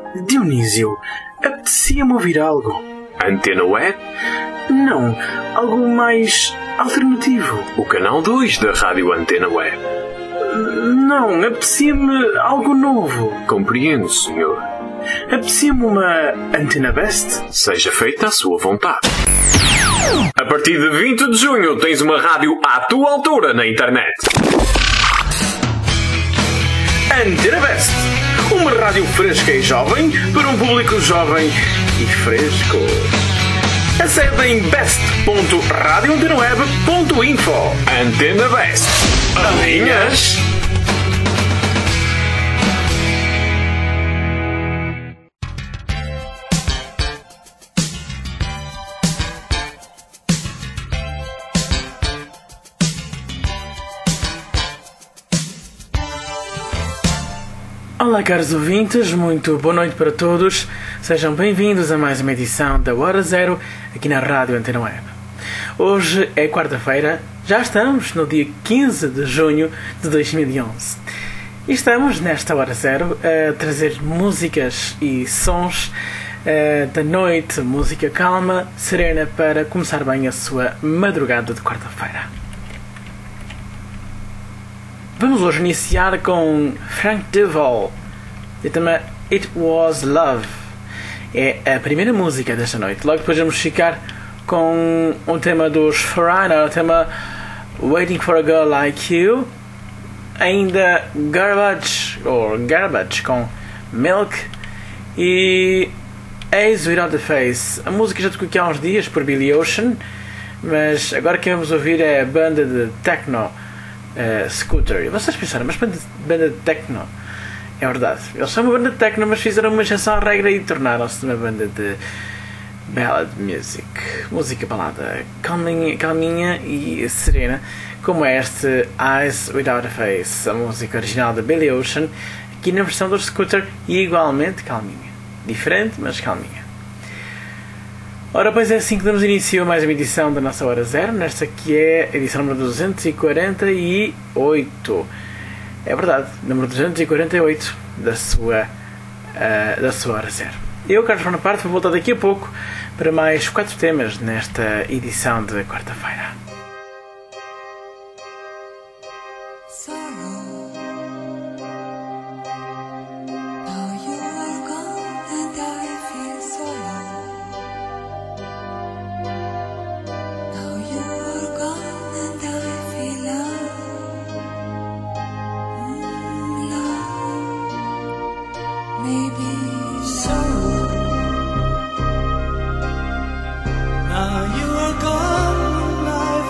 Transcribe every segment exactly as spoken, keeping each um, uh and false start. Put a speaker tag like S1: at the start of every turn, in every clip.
S1: Dionísio, apetecia-me ouvir algo.
S2: Antena Web?
S1: Não, algo mais alternativo.
S2: O canal dois da Rádio Antena Web.
S1: Não, apetecia-me algo novo.
S2: Compreendo, senhor.
S1: Apetecia-me uma Antena Best.
S2: Seja feita a sua vontade. A partir de vinte de junho tens uma rádio à tua altura na internet.
S1: Antena Best. Uma rádio fresca e jovem para um público jovem e fresco. Acede em best ponto radio antena web ponto info.
S2: Antena Best. Alinhas?
S1: Olá, caros ouvintes, muito boa noite para todos. Sejam bem-vindos a mais uma edição da Hora Zero aqui na Rádio Antena Web. Hoje é quarta-feira, já estamos no dia quinze de junho de dois mil e onze. E estamos nesta Hora Zero a trazer músicas e sons uh, da noite, música calma, serena, para começar bem a sua madrugada de quarta-feira. Vamos hoje iniciar com Frank Duval, o tema It Was Love. É a primeira música desta noite. Logo depois vamos ficar com um tema dos Foreigner, o tema Waiting for a Girl Like You. Ainda Garbage, ou Garbage, com Milk. E Eyes Without a Face. A música já tocou aqui há uns dias por Billy Ocean, mas agora quem vamos ouvir é a banda de techno Uh, Scooter. E vocês pensaram, mas banda, banda de techno? É verdade, eles são uma banda de techno, mas fizeram uma exceção à regra e tornaram-se uma banda de ballad music, música balada, calminha, calminha e serena, como é este Eyes Without a Face, a música original da Billy Ocean, aqui na versão do Scooter, e igualmente calminha, diferente, mas calminha. Ora, pois é assim que damos início a mais uma edição da nossa Hora Zero, nesta que é a edição número duzentos e quarenta e oito. É verdade, número duzentos e quarenta e oito da sua, uh, da sua Hora Zero. Eu, Carlos Bonaparte, vou voltar daqui a pouco para mais quatro temas nesta edição de quarta-feira.
S3: Now you are gone and I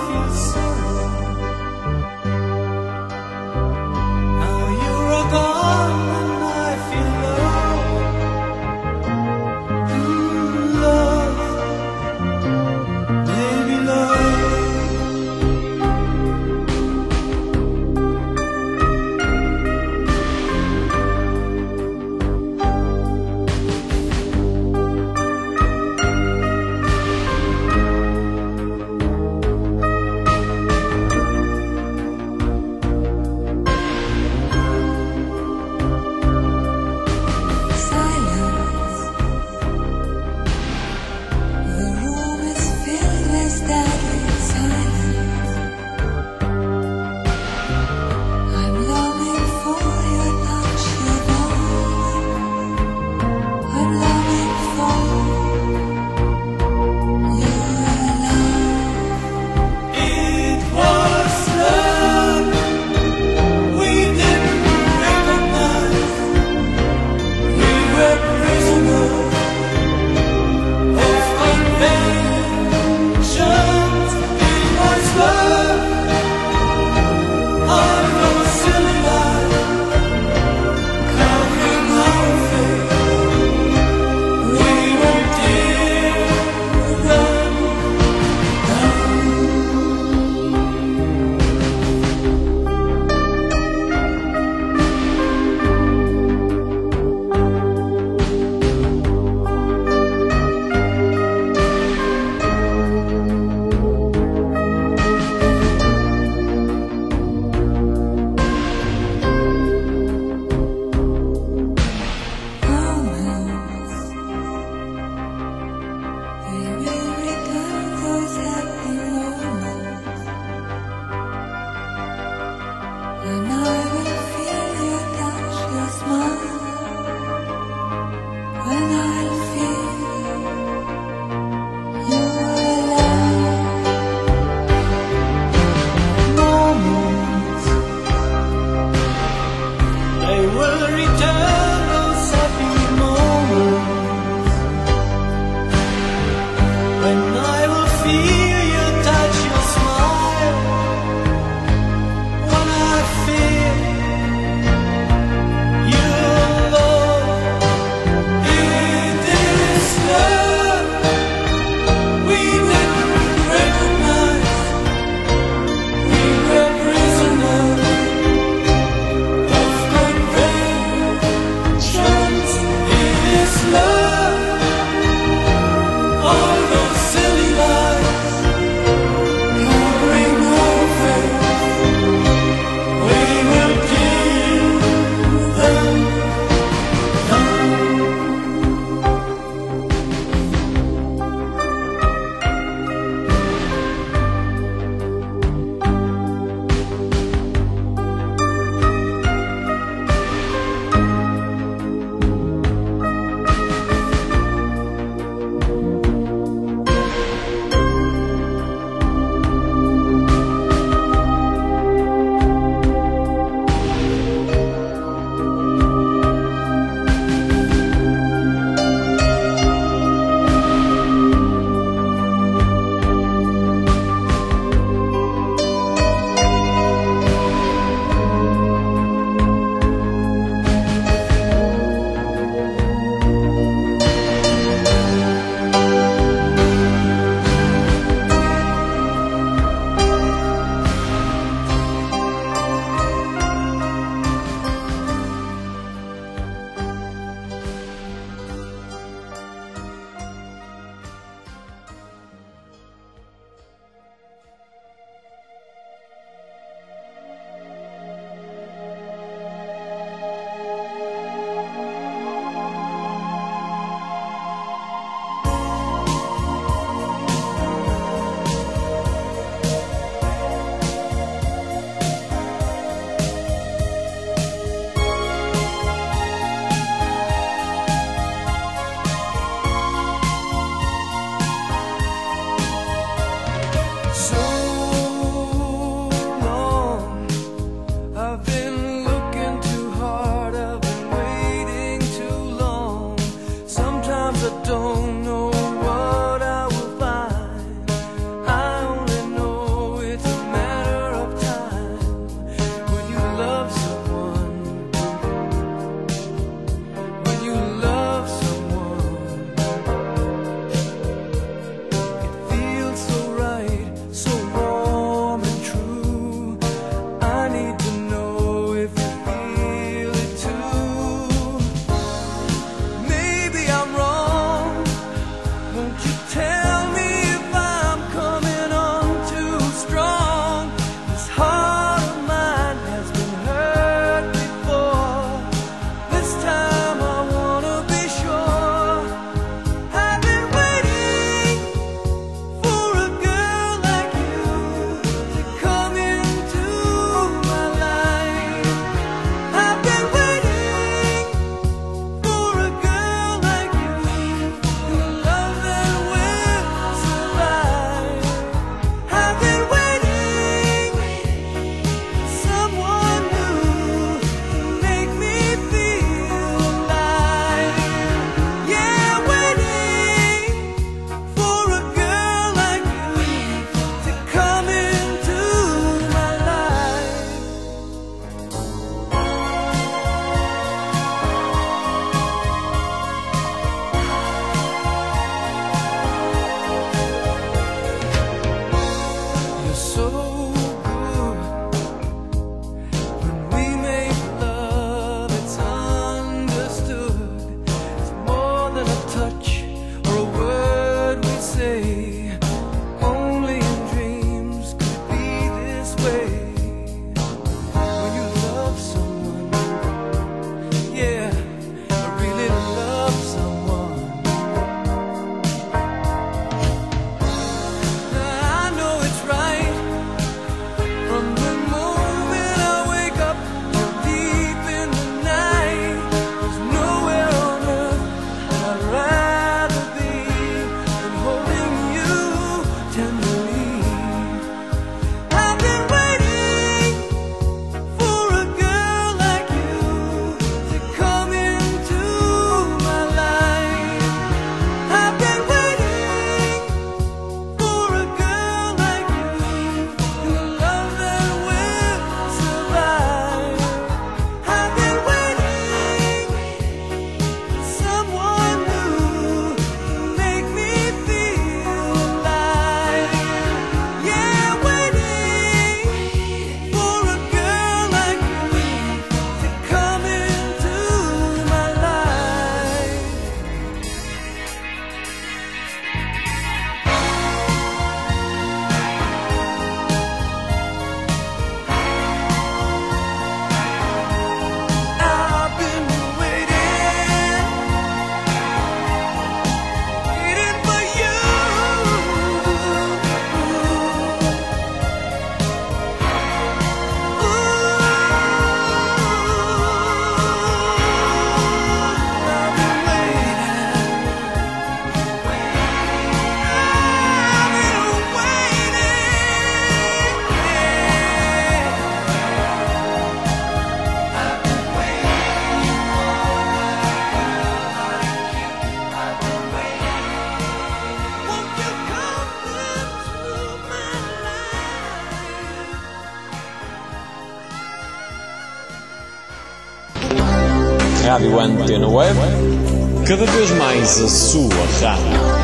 S3: Rádio Antena Web, cada vez mais a sua rádio.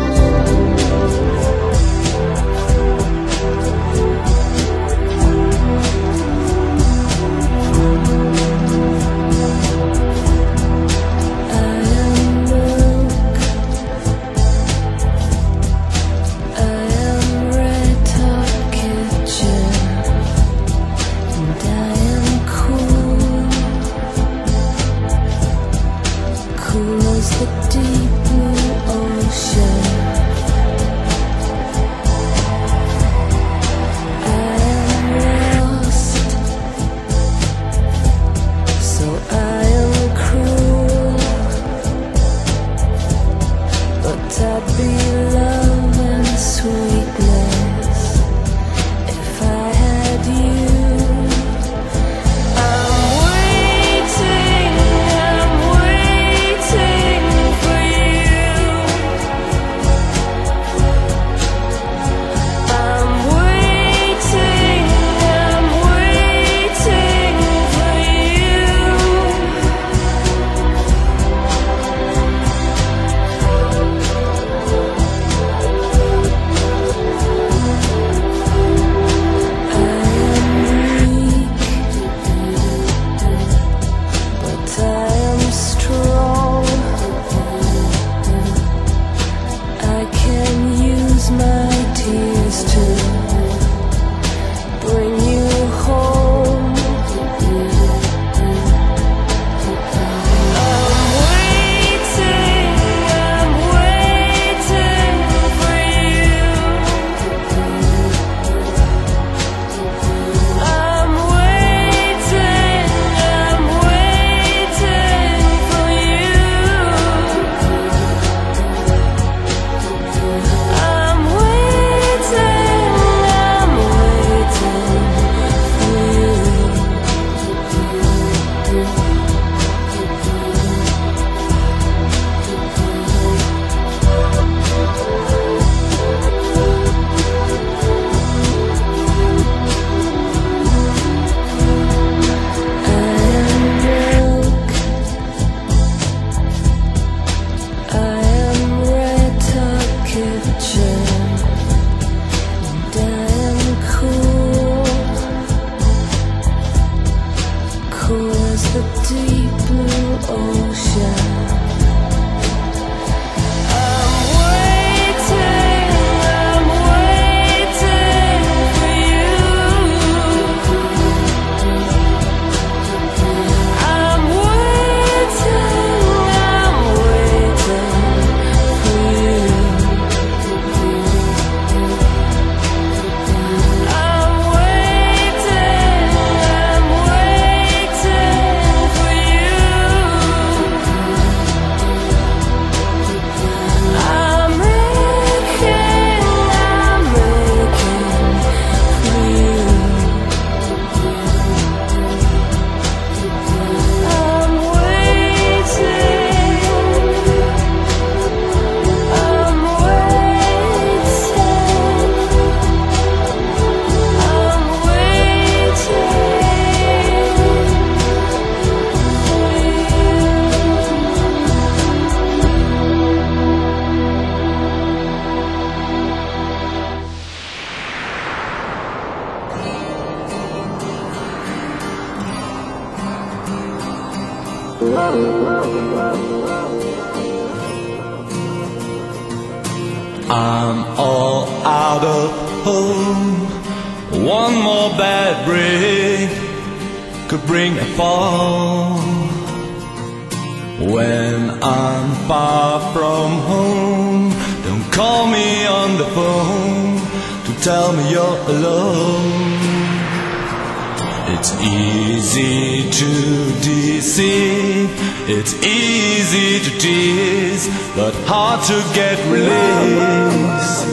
S4: I'm all out of hope. One more bad break could bring a fall. When I'm far from home, don't call me on the phone to tell me you're alone. It's easy to deceive, it's easy to tease, but hard to get release.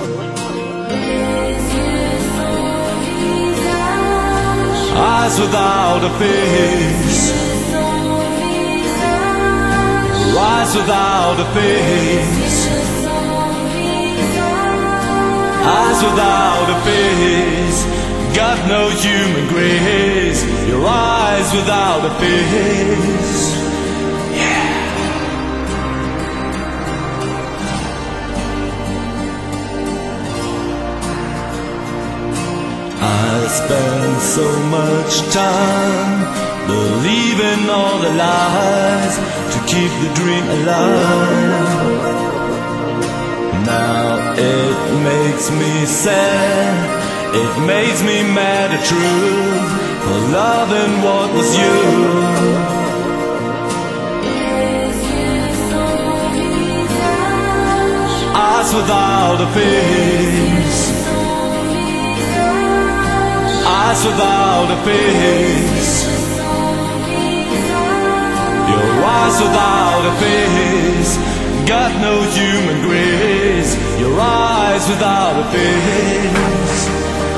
S4: Eyes without a face, eyes without a face, eyes without a face. Got no human grace. Your eyes without a face. spend so much time believing all the lies to keep the dream alive. Now it makes me sad, it makes me mad at truth for loving what was you. Eyes without a face, eyes without a face, your eyes without a face, got no human grace, your eyes without a face.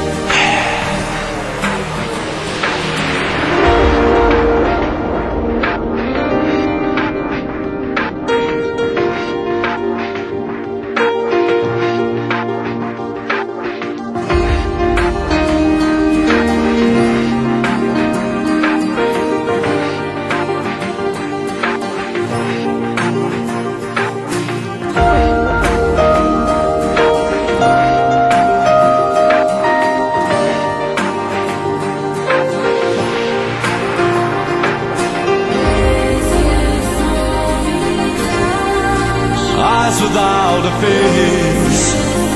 S4: Eyes without a face,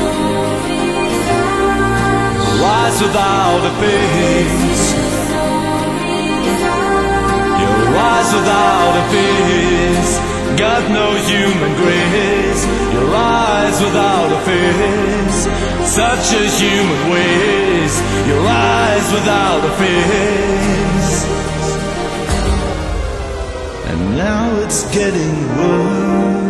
S4: eyes without a face, your eyes without a face, got no human grace, your eyes without a face, such a human ways, your eyes without a face. And now it's getting worse.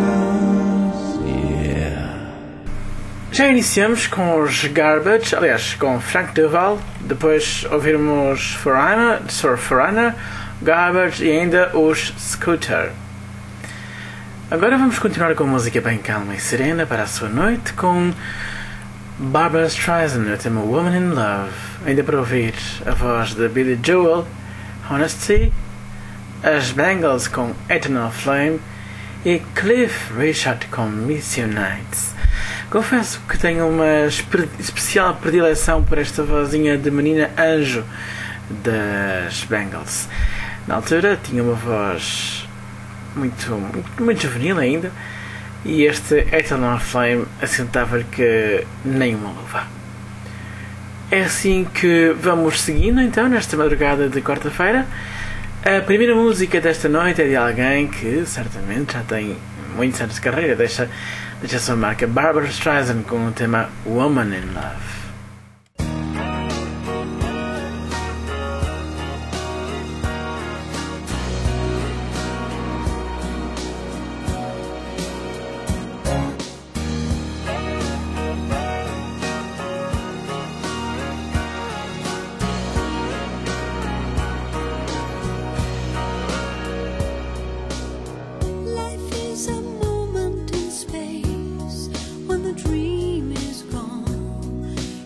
S1: Já iniciamos com os Garbage, aliás, com Frank Duval, depois ouvirmos Foreigner, Sir Foreigner, Garbage e ainda os Scooter. Agora vamos continuar com música bem calma e serena para a sua noite com Barbra Streisand, o tema Woman in Love, ainda para ouvir a voz de Billy Joel, Honesty, as Bangles com Eternal Flame e Cliff Richard com Missionites. Confesso que tenho uma especial predileção por esta vozinha de menina anjo das Bangles. Na altura tinha uma voz muito, muito, muito juvenil ainda, e este Eternal Flame assentava-lhe que nem uma luva. É assim que vamos seguindo então nesta madrugada de quarta-feira. A primeira música desta noite é de alguém que certamente já tem muitos anos de carreira, deixa, deixa a sua marca, Barbra Streisand com o tema Woman in Love.
S5: When the dream is gone,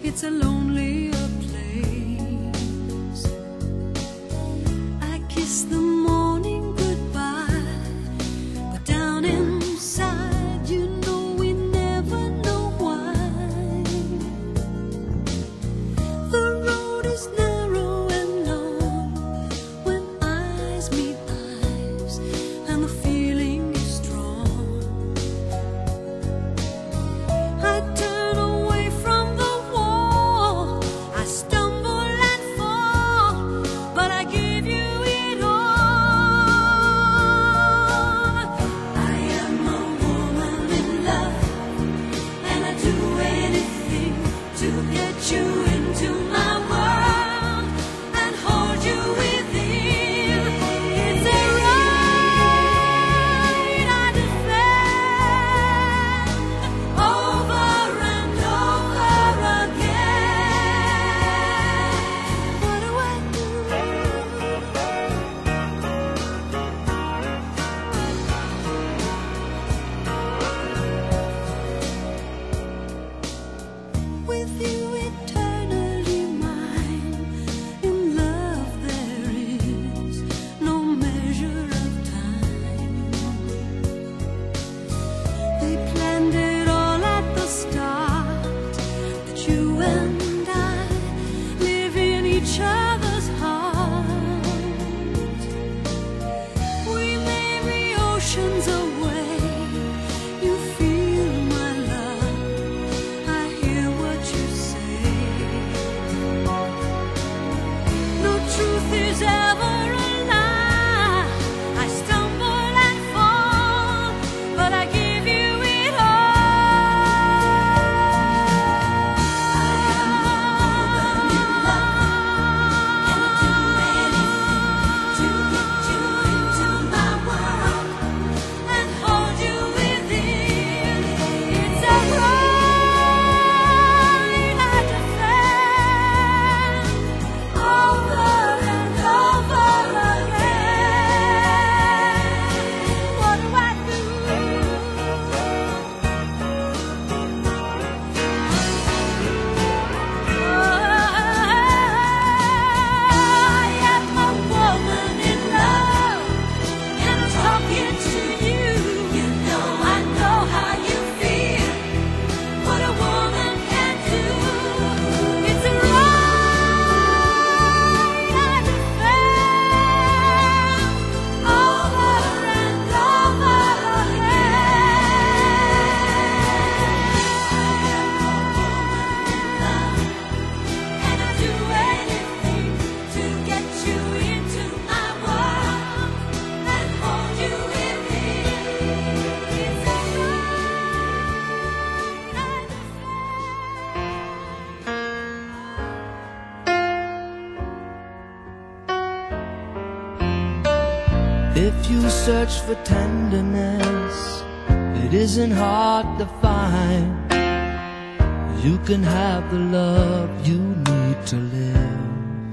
S4: search for tenderness, it isn't hard to find. You can have the love you need to live.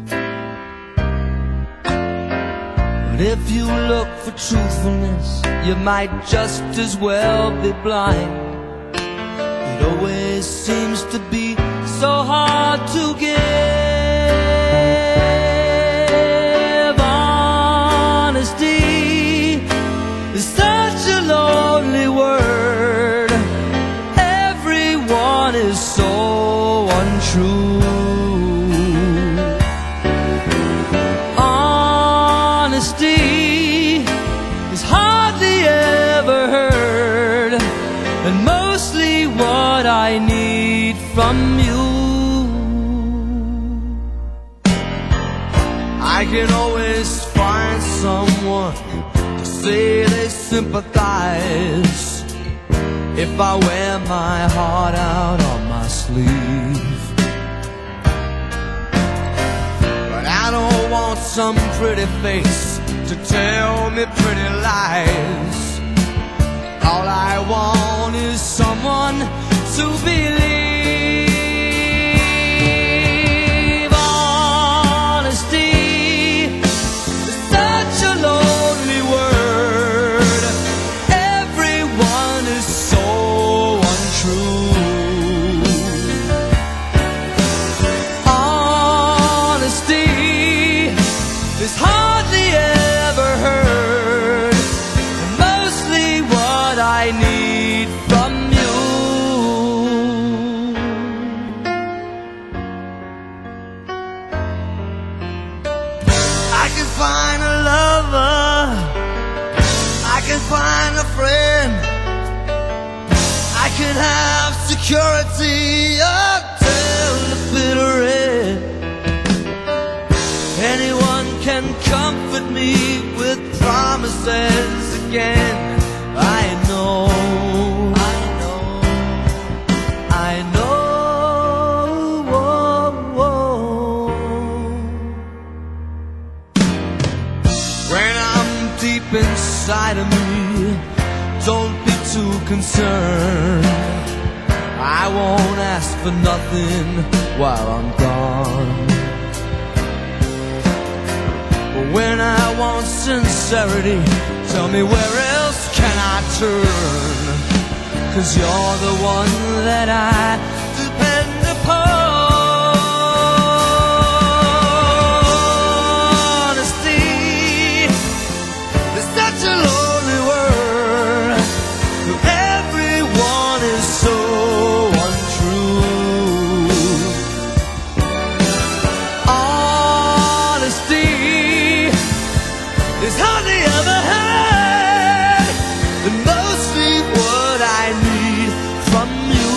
S4: But if you look for truthfulness, you might just as well be blind. It always seems to be so hard to give. Honesty is such a lonely word. Everyone is so untrue. Honesty is hardly ever heard, and mostly what I need from you. I can always find someone to say they sympathize if I wear my heart out on my sleeve. But I don't want some pretty face to tell me pretty lies. All I want is someone to believe. Honesty is such a lonely word. Everyone is so untrue. Honesty is hardly ever heard, and mostly what I need from you. I can find a lover, I can find a friend, I can have security until the bitter end. Anyone can comfort me with promises again. I know, I know, I know. Whoa, whoa. When I'm deep inside of me, don't be too concerned. I won't ask for nothing while I'm gone. But when I want sincerity, tell me where else can I turn? 'Cause you're the one that I depend upon. Honesty is such a lonely word. Everyone is so untrue. Honesty is hardly ever heard, and mostly what I need from you.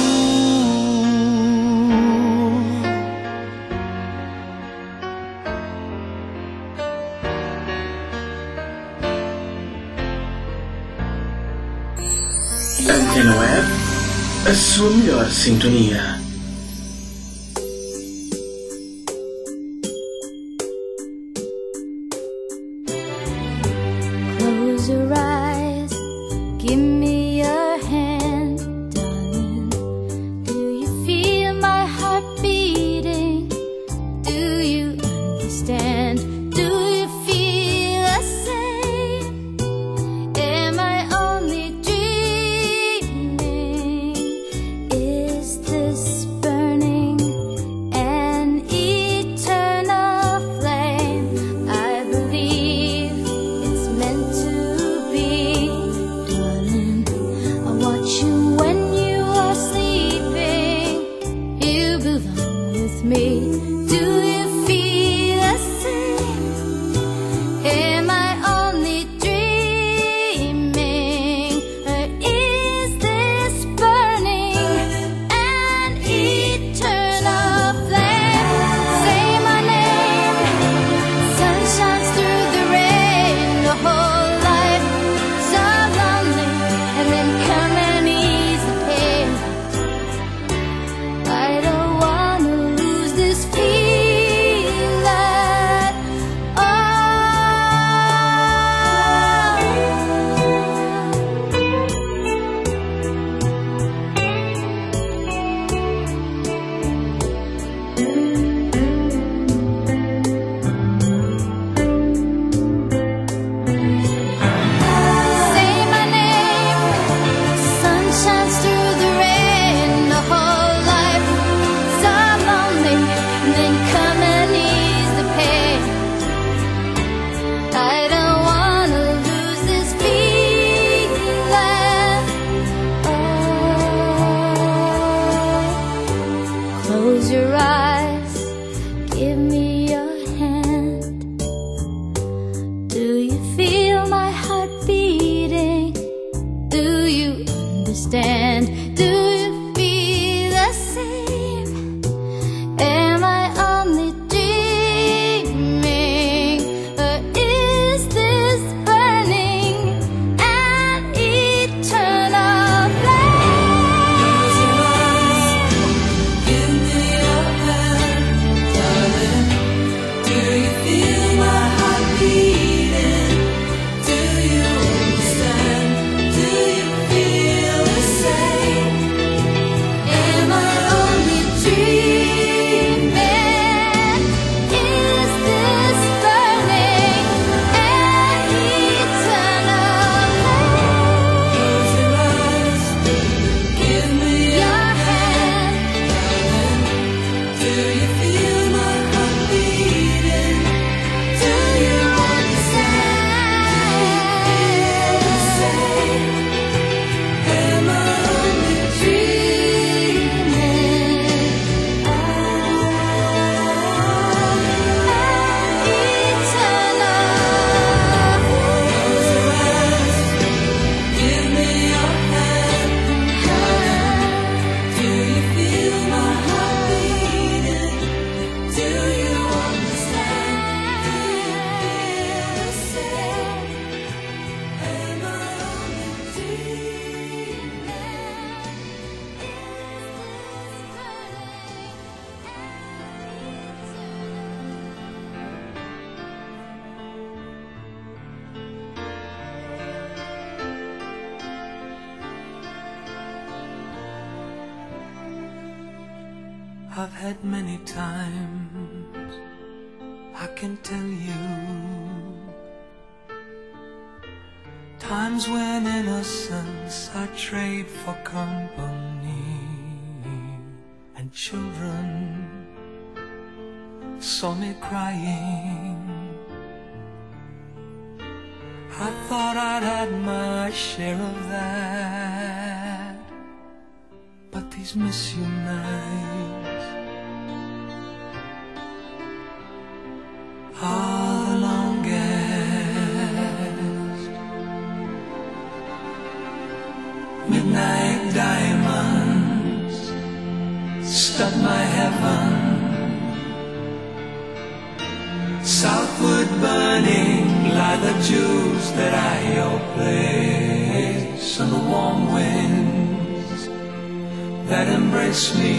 S1: Antena Web, a sua melhor sintonia.
S5: Close your eyes, give me your hand, darling. Do you feel my heart beating? Do you understand? Do you feel the same? Am I only dreaming? Is this understand? Do you feel the same? Am I only dreaming? Or is this burning an eternal flame?
S4: Give me your hand, darling. Do you feel my heart beating? Do you understand? Do you feel the same?
S5: Am I only dreaming? Is this burning an eternal flame?
S4: Close your eyes. Give me
S5: Your hand,
S4: Do you feel my heart beating? Do you understand? Do you feel the same? Am I only dreaming? Close your eyes. Give me your hand. Do you feel my heart beating? Do you understand? Do you feel the same? Am I only dreaming? I've had many times, I can tell you, times when innocence I trade for company, and children saw me crying. I thought I'd had my share of that, but these miss you nights are the longest. Midnight diamonds stud my heaven, southward burning lie the jewels that I your place, and the warm winds that embrace me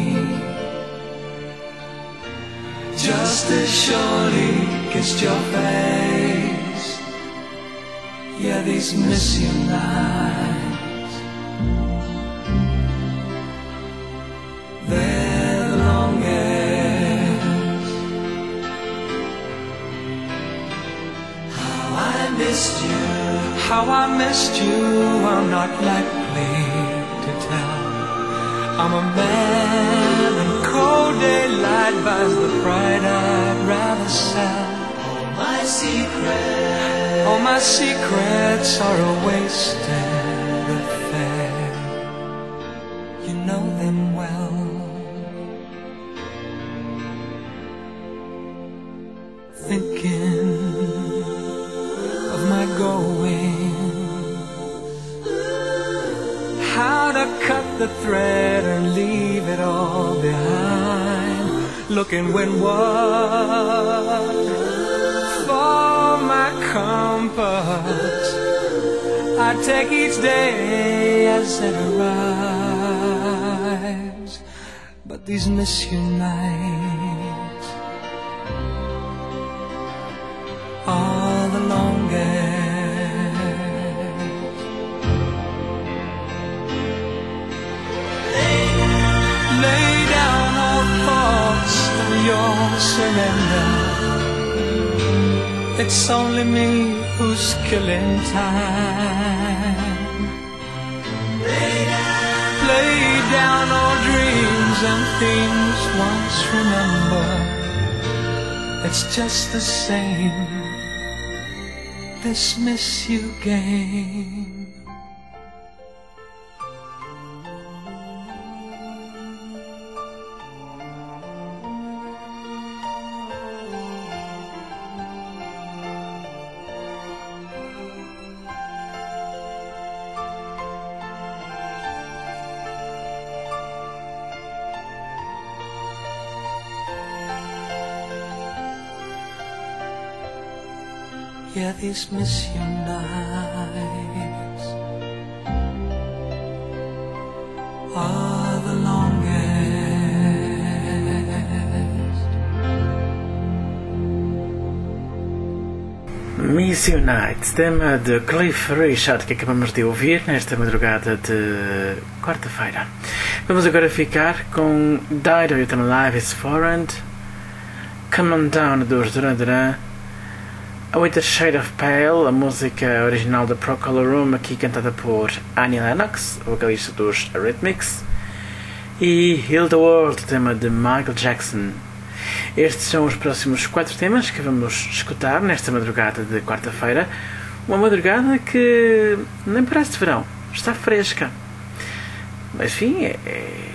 S4: just as surely kissed your face. Yeah, these miss you nights, they're the longest. How I missed you, how I missed you, I'm not likely to tell. I'm a man, and cold daylight buys the pride I'd rather sell. All my secrets, all my secrets are a wasted affair. You know them well. Thinking of my going, how to cut the thread and leave it all behind. Looking windward for my compass, I take each day as it arrives. But these miss you nights are the longest. Lay down all thoughts of your surrender. It's only me who's killing time. Lay down all dreams and things once remembered. It's just the same, this miss you game. Yeah, these mission nights are the longest.
S1: Mission Nights, tema de Cliff Richard que acabamos de ouvir nesta madrugada de quarta-feira. Vamos agora ficar com Dido e o tema Life is Foreign, Come On Down dos Duran Duran, A With a Shade of Pale, a música original da Procol Harum, aqui cantada por Annie Lennox, vocalista dos Eurythmics, e Heal the World, tema de Michael Jackson. Estes são os próximos quatro temas que vamos escutar nesta madrugada de quarta-feira. Uma madrugada que nem parece de verão, está fresca. Mas enfim, é, é,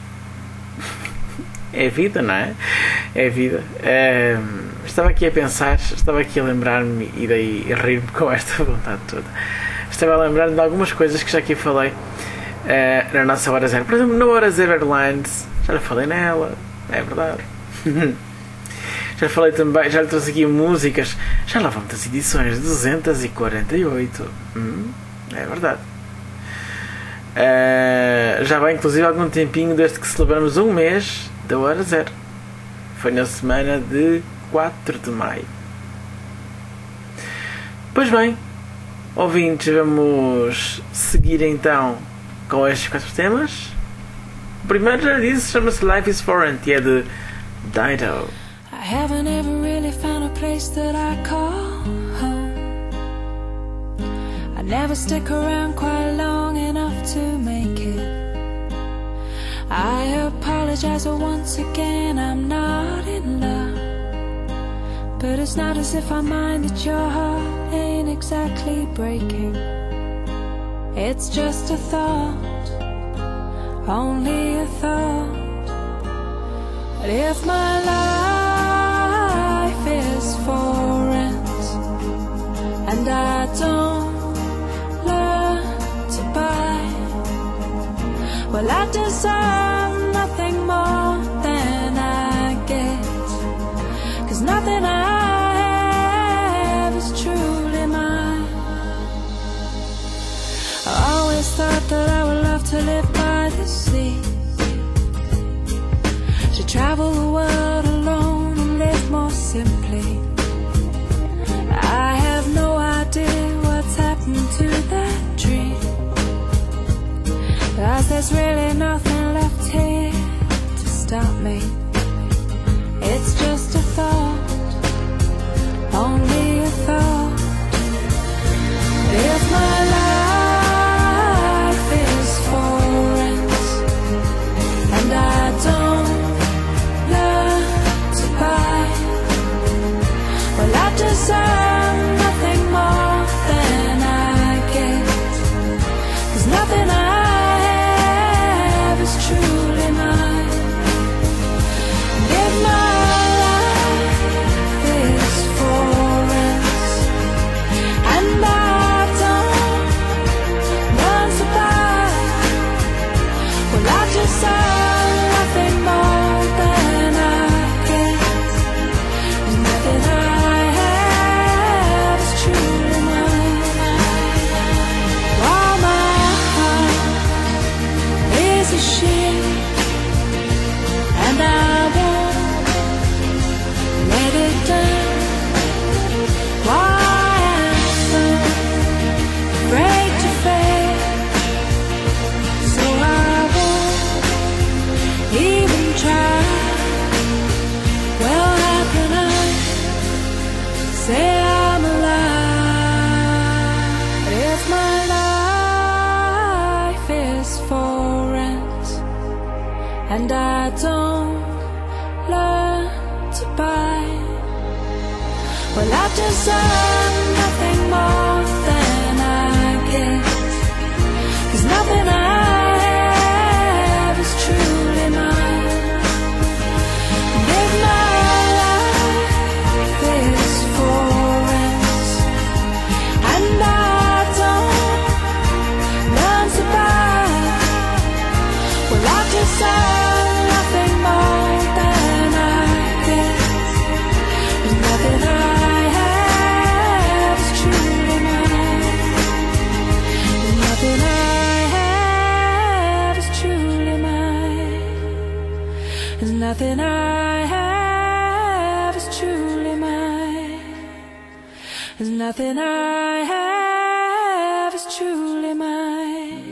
S1: é vida, não é? É vida. É, estava aqui a pensar, estava aqui a lembrar-me e daí a rir-me com esta vontade toda. Estava a lembrar-me de algumas coisas que já aqui falei é, na nossa Hora Zero. Por exemplo, na Hora Zero Airlines, já lhe falei nela, é verdade. Já falei também, já lhe trouxe aqui músicas, já lá vão muitas edições, duzentas e quarenta e oito, hum, é verdade. Uh, já vai inclusive algum tempinho desde que celebramos um mês da Hora Zero. Foi na semana de quatro de maio. Pois bem, ouvintes, vamos seguir então com estes quatro temas. O primeiro, já disse, chama-se Life is Foreign, e é de Dido.
S6: I haven't ever really found a place that I call home. I never stick around quite long enough to make it. I apologize, but once again I'm not in love. But it's not as if I mind that your heart ain't exactly breaking. It's just a thought, only a thought. But if my life is for rent and I don't learn to buy, well, I deserve nothing more than I get, 'cause nothing I have is truly mine. I always thought that I would love to live by the sea, to travel the world alone and live more simply. I have no idea what's happened to that dream, 'cause there's really nothing left here to stop me. It's just a thought, only a thought. If my life is for rent and I don't well, I deserve nothing more than I get, 'cause nothing I have is truly mine. And if my life is for rent and I don't learn to buy, well, I deserve nothing more than I get. There's nothing I have is truly mine. While my heart is a ship and I won't let it down, why am I afraid to fail? So I won't even try. Well, how can I say I'm alive if my life is for rent and I don't learn to buy? Well, I deserve nothing more than I get, 'cause nothing I have is truly mine. And if my life is for rent and I don't learn to buy, well, I deserve nothing more than I get. There's nothing I have nothing I have is truly mine. There's nothing I have is truly mine.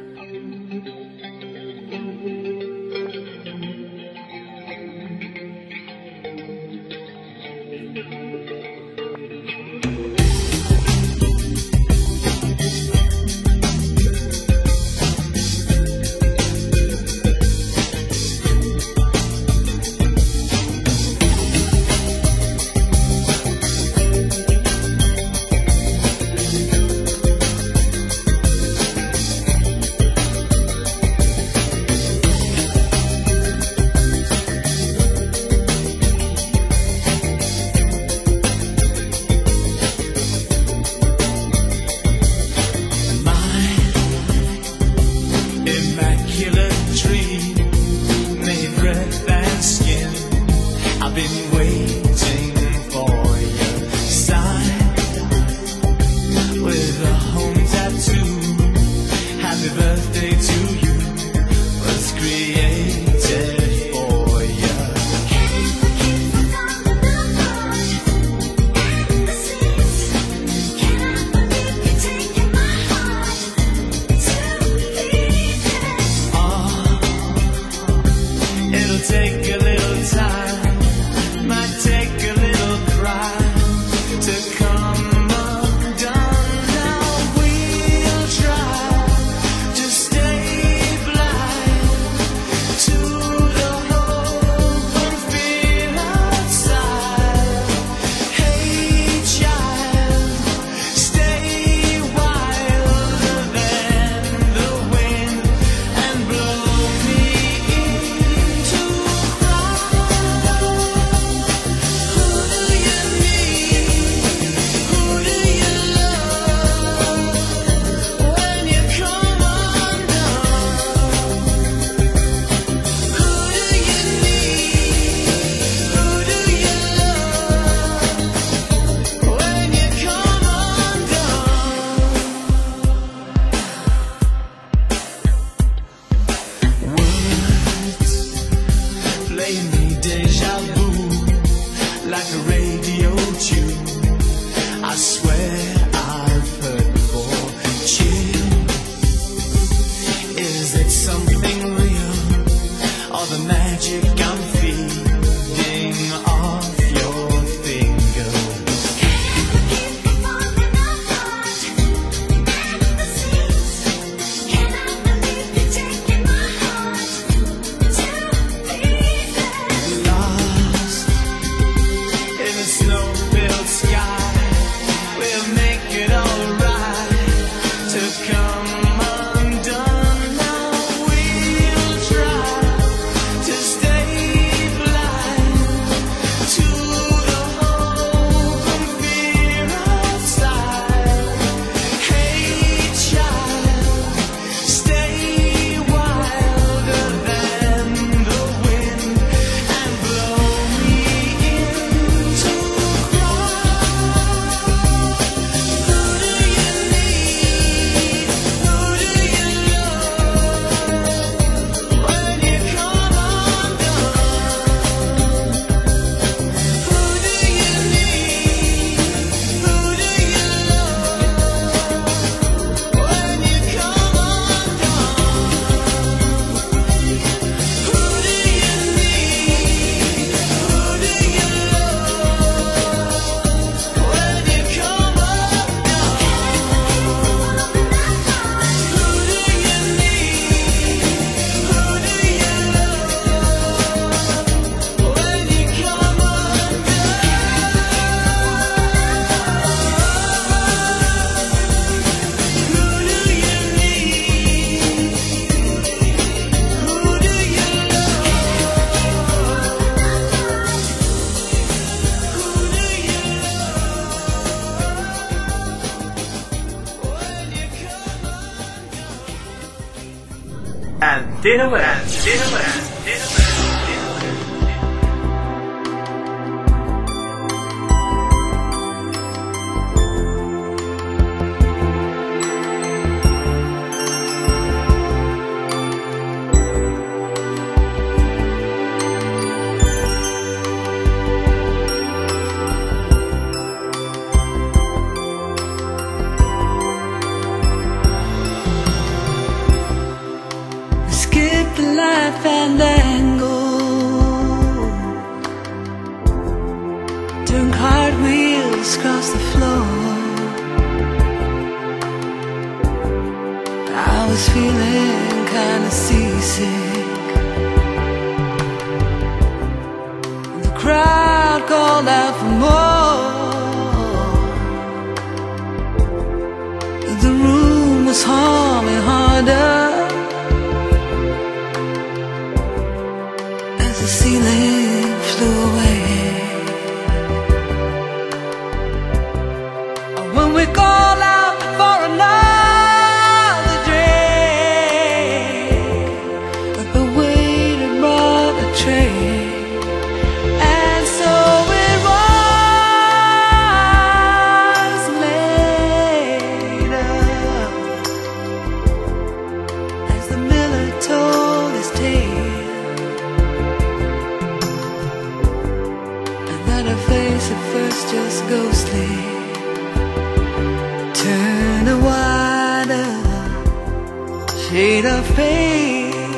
S7: Antena Marante. Antena Marante.
S6: fandango, doing cartwheels across the floor. I was feeling kinda seasick. The crowd called out for more. The room was humming harder as the ceiling flew away. When we call out for another drink, but the waiter brought a tray, and so it was later as the miller told his tale, and that her face at first just ghostly turn a wider shade of pale.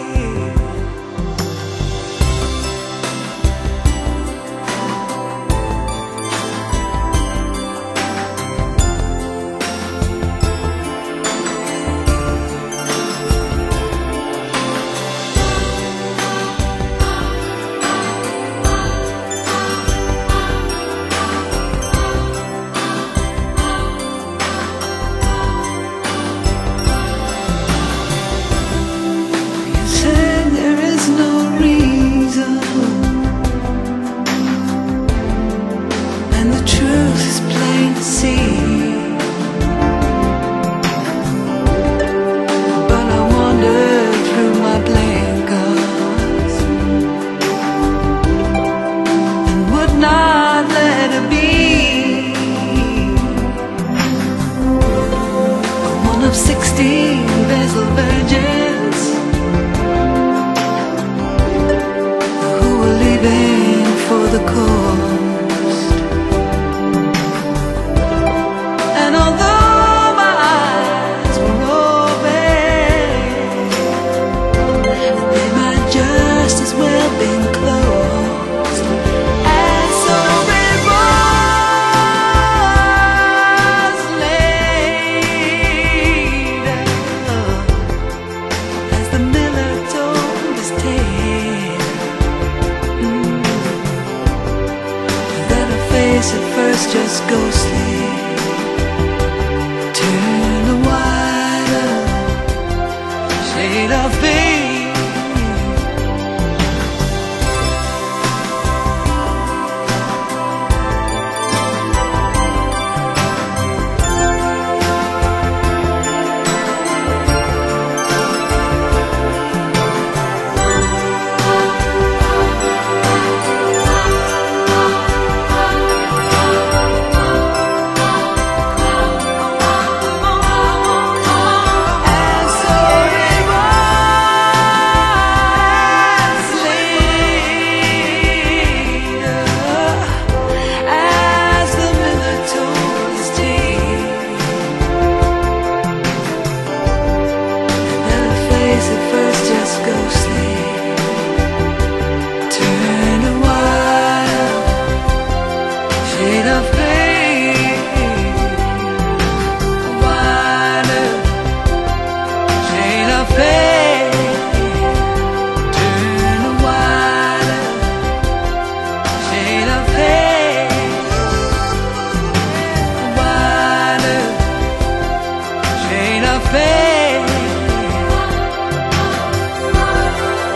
S6: Said there is no reason, and the truth is plain to see. But I wandered through my blinkers and would not let it be. One of sixteen Basil virgins who were leaving for the coast. And although my eyes were open, they might just as well been closed. And so it was later as the miller told his tale, that her face at first just ghostly turned a wider shade of pale. And so it was later as the miller told his tale, that her face at first just ghostly turned a wild shade of pale, a wider shade of pale, turn a wider shade of pale, a wider shade of pale.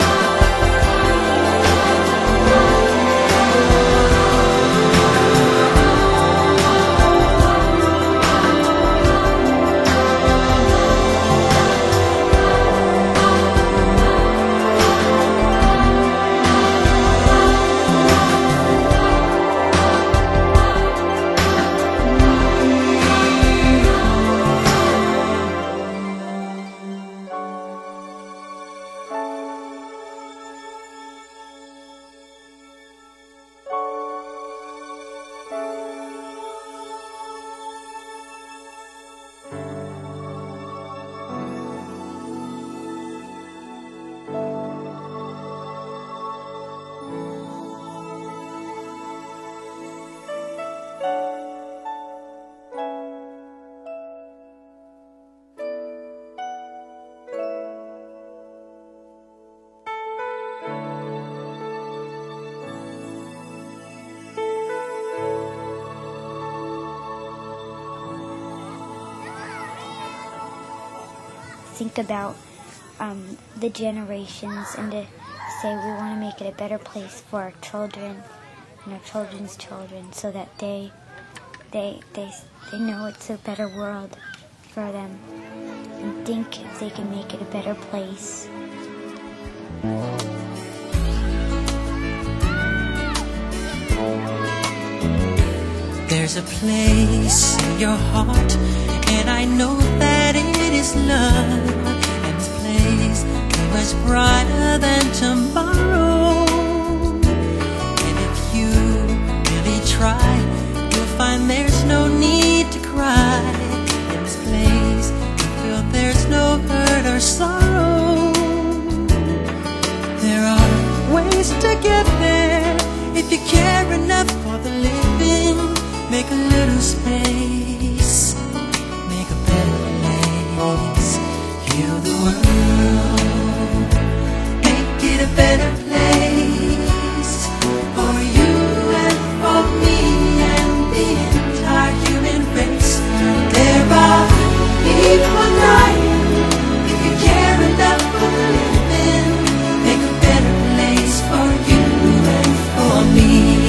S7: think about um, the generations and to say we want to make it a better place for our children and our children's children, so that they they they they know it's a better world for them and think if they can make it a better place.
S8: There's a place in your heart, and I know that it is love. And this place is much brighter than tomorrow. And if you really try, you'll find there's no need to cry. In this place, you feel there's no hurt or sorrow. There are ways to get there if you care enough for the living. Make a little space, make a better place. Heal the world, make it a better place for you and for me and the entire human race. There are people dying. If you care enough for the living, make a better place for you and for me.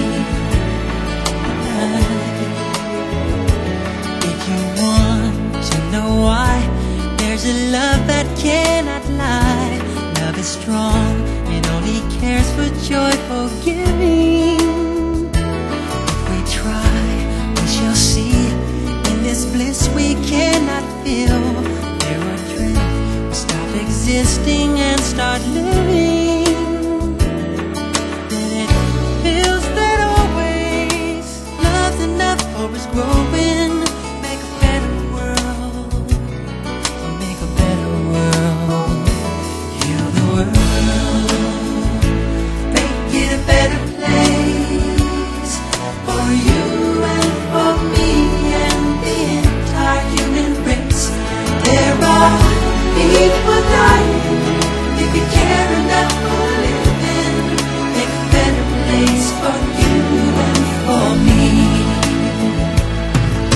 S8: There's a love that cannot lie. Love is strong and only cares for joyful giving. If we try, we shall see. In this bliss we cannot feel. There are dreams, we stop existing and start living. Then it feels that always love's enough for us growing. Make a better world, make a better world. Heal the world, make it a better place for you and for me and the entire human race. There are people dying. If you care enough for living, make a better place for you and for me.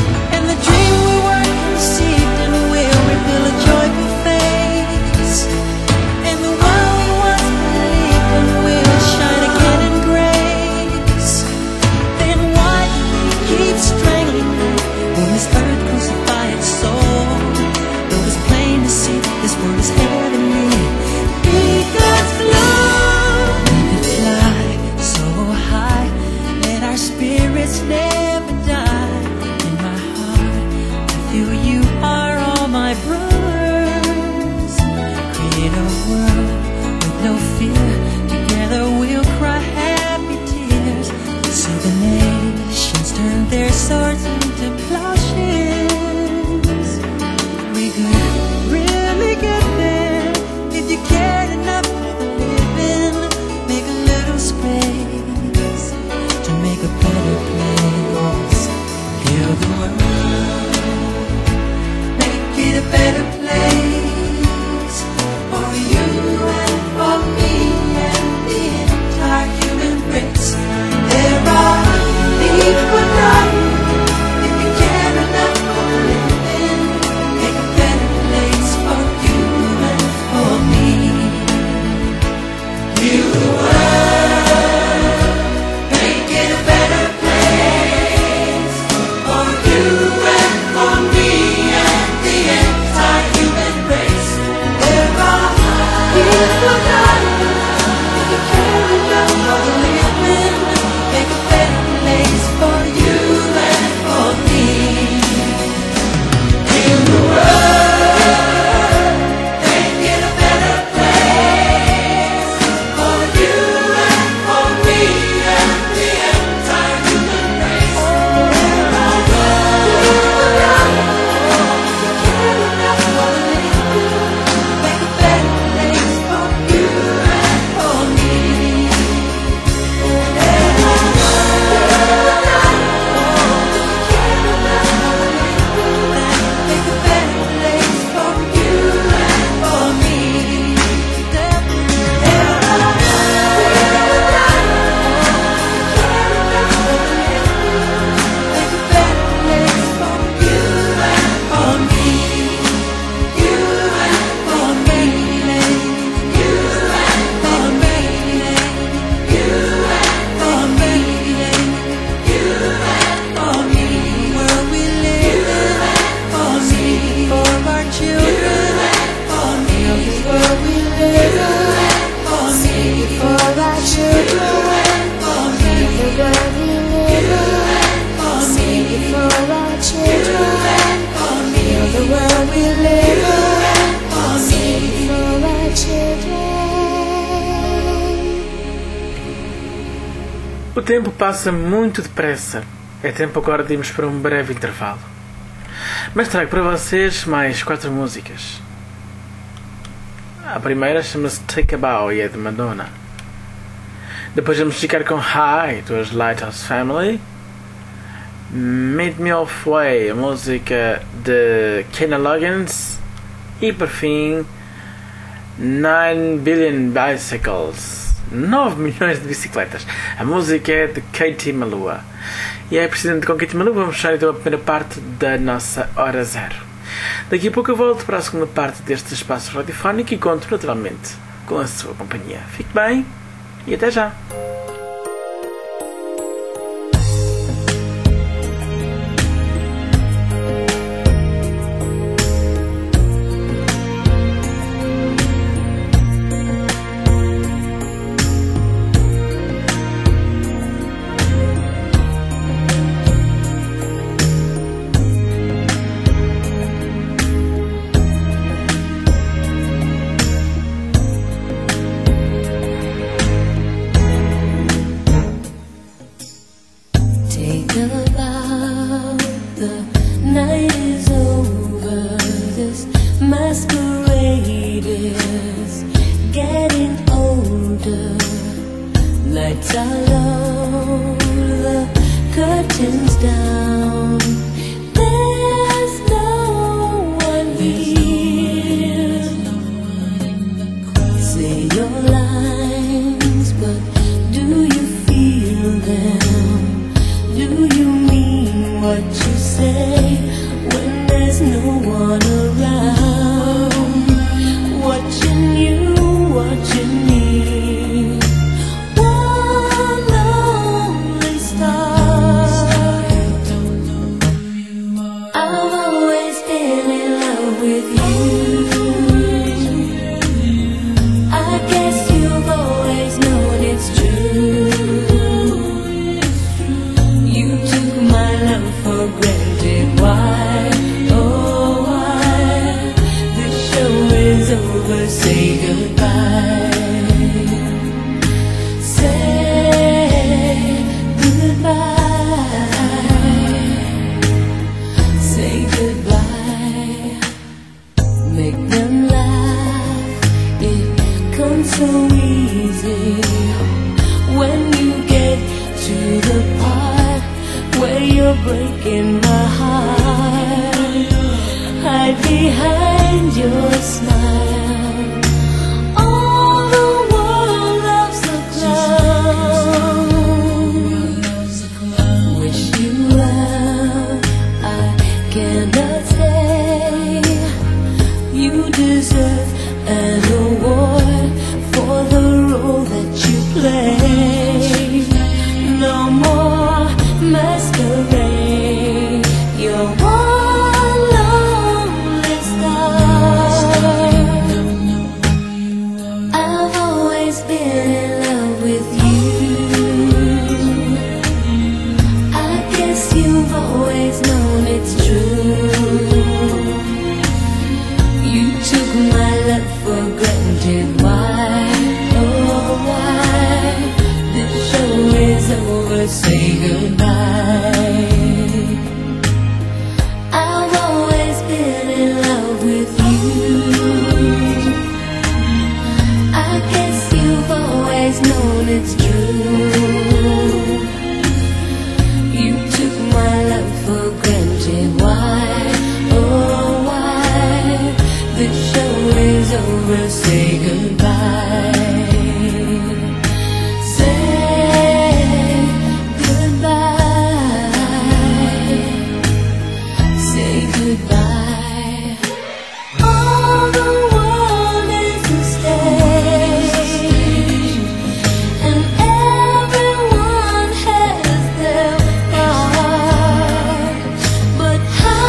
S1: O tempo passa muito depressa. É tempo agora de irmos para um breve intervalo. Mas trago para vocês mais quatro músicas. A primeira chama-se Take a Bow e é de Madonna. Depois vamos ficar com High, dos Lighthouse Family. Made Me Off Way, a música de Kenny Loggins. E por fim, nine billion Bicycles. nove milhões de bicicletas. A música é de Katie Melua. E é precisamente com Katie Melua vamos fechar então a primeira parte da nossa Hora Zero. Daqui a pouco eu volto para a segunda parte deste espaço radiofónico e conto naturalmente com a sua companhia. Fique bem e até já.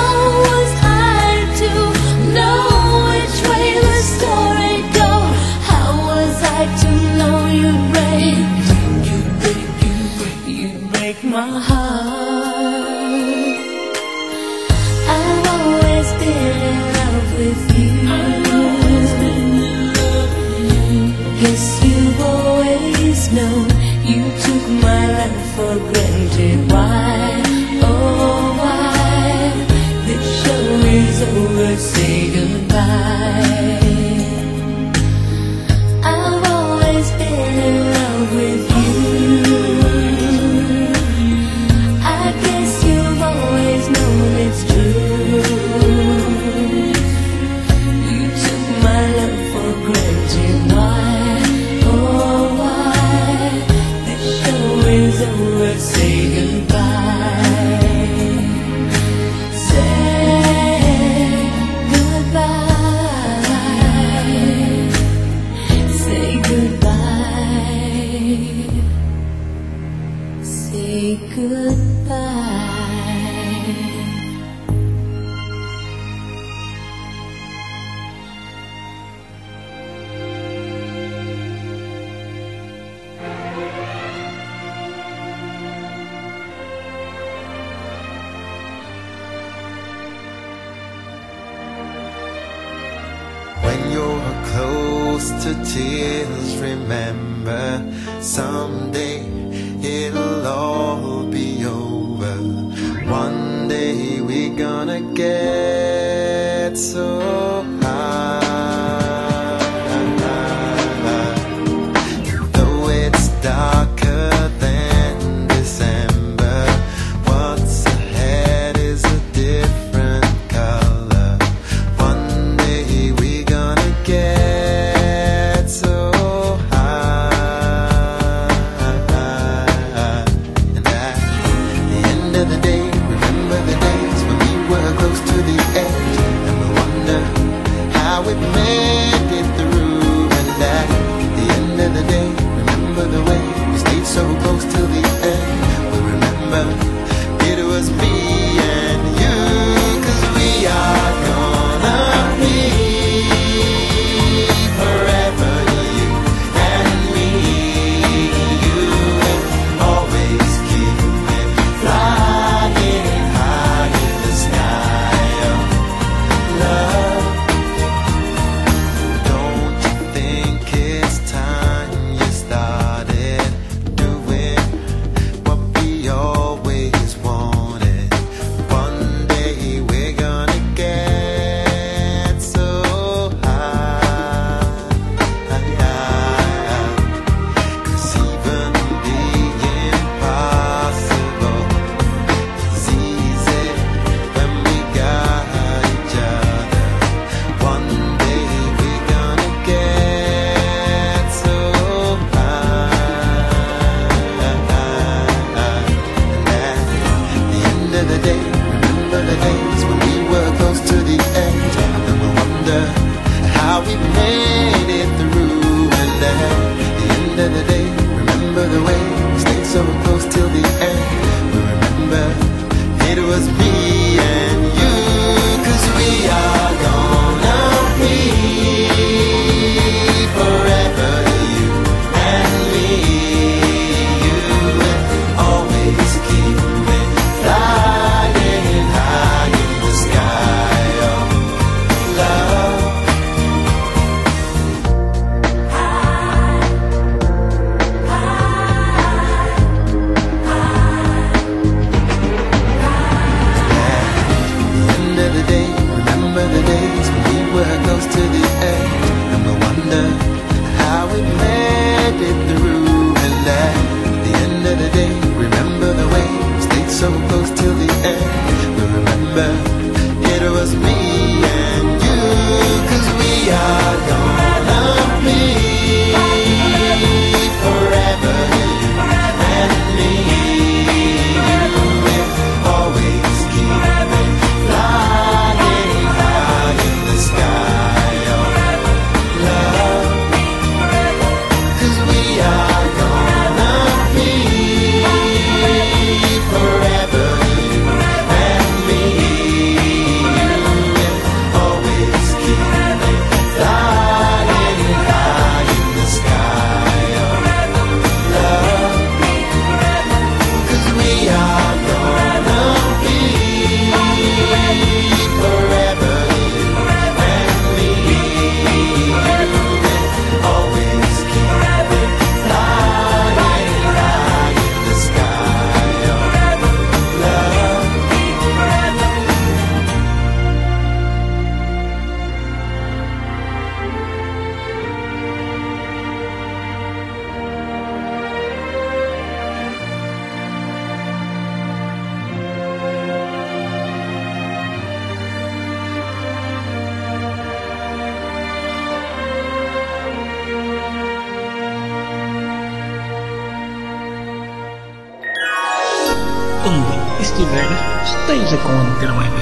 S5: Story go.
S8: for granted. Why, oh why, the show is over, say goodbye. I've always been in love with you. I guess you've always known it's true. You took my love for granted. Why, oh why, the show is over, say goodbye. Say goodbye. Say goodbye. Say goodbye.
S9: When you're close to tears, remember someday it'll all be over. One day we're gonna get so high. Though it's darker than December, what's ahead is a different color. One day we're gonna get so high. And at the end of the day, remember the days when we were close to the edge, and we wonder
S1: onde estiver, esteja com a Antena Web.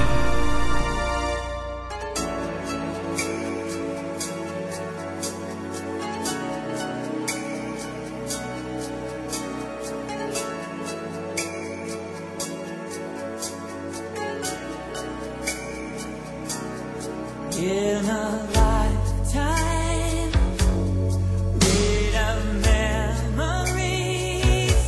S4: In a lifetime made of memories,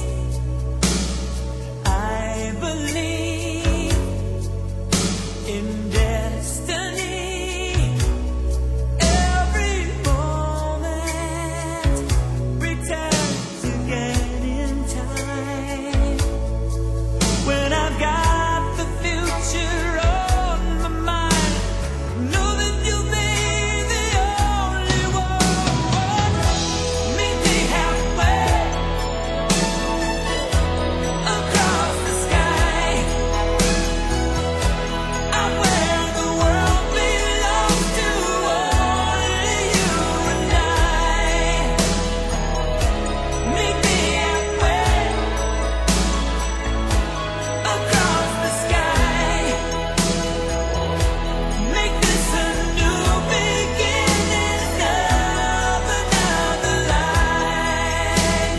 S4: I believe in destiny. Every moment returns again in time. When I've got the future on my mind, know that you'll be the only one. Meet me halfway across the sky, out where the world belongs to only you and I. Meet me halfway across the sky. Make this a new beginning of another life.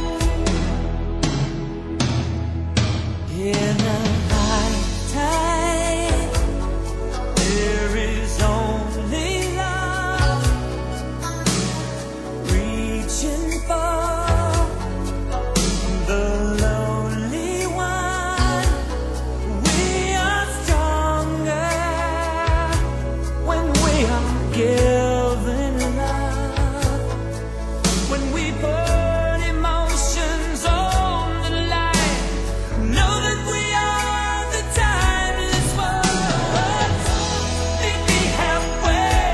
S4: In a lifetime, there is only love, reaching for the lonely one. We are stronger when we are given love, when we put emotions on the line. Know that we are the timeless ones. Meet me halfway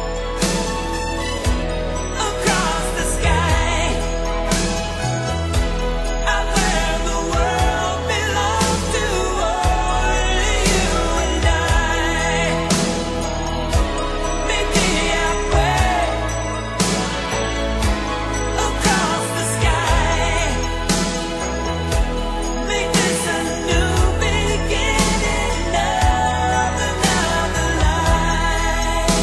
S4: across the sky, out where the world belongs to only you and I. Meet me halfway across the sky. Make this a new beginning of another life.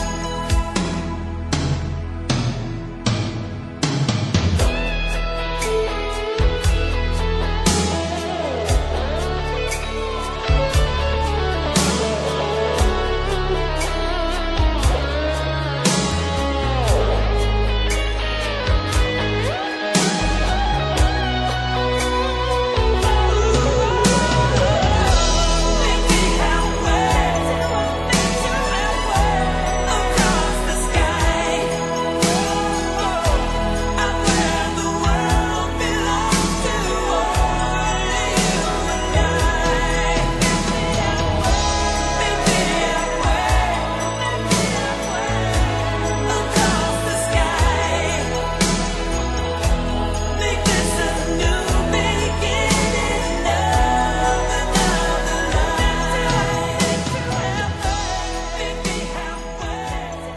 S4: Make me halfway across the sky, out where the world belongs to only you and I. Make me halfway across the sky. Make this a new beginning of another life. Meet me halfway.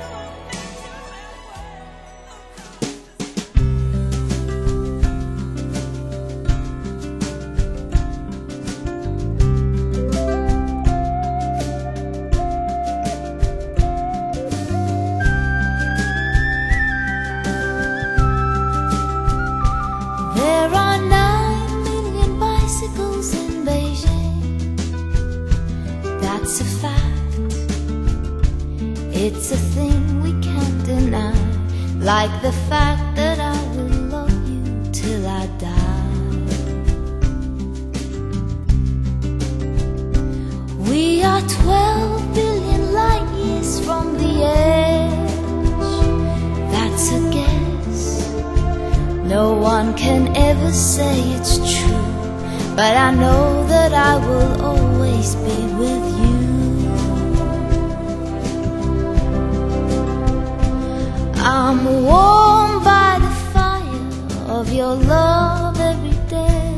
S5: There are nine million bicycles in Beijing. That's a fact. It's a thing we can't deny. Like the fact that I will love you till I die. We are twelve billion light years from the edge. That's a guess. No one can ever say it's true, but I know that I will always be with you. I'm warmed by the fire of your love every day.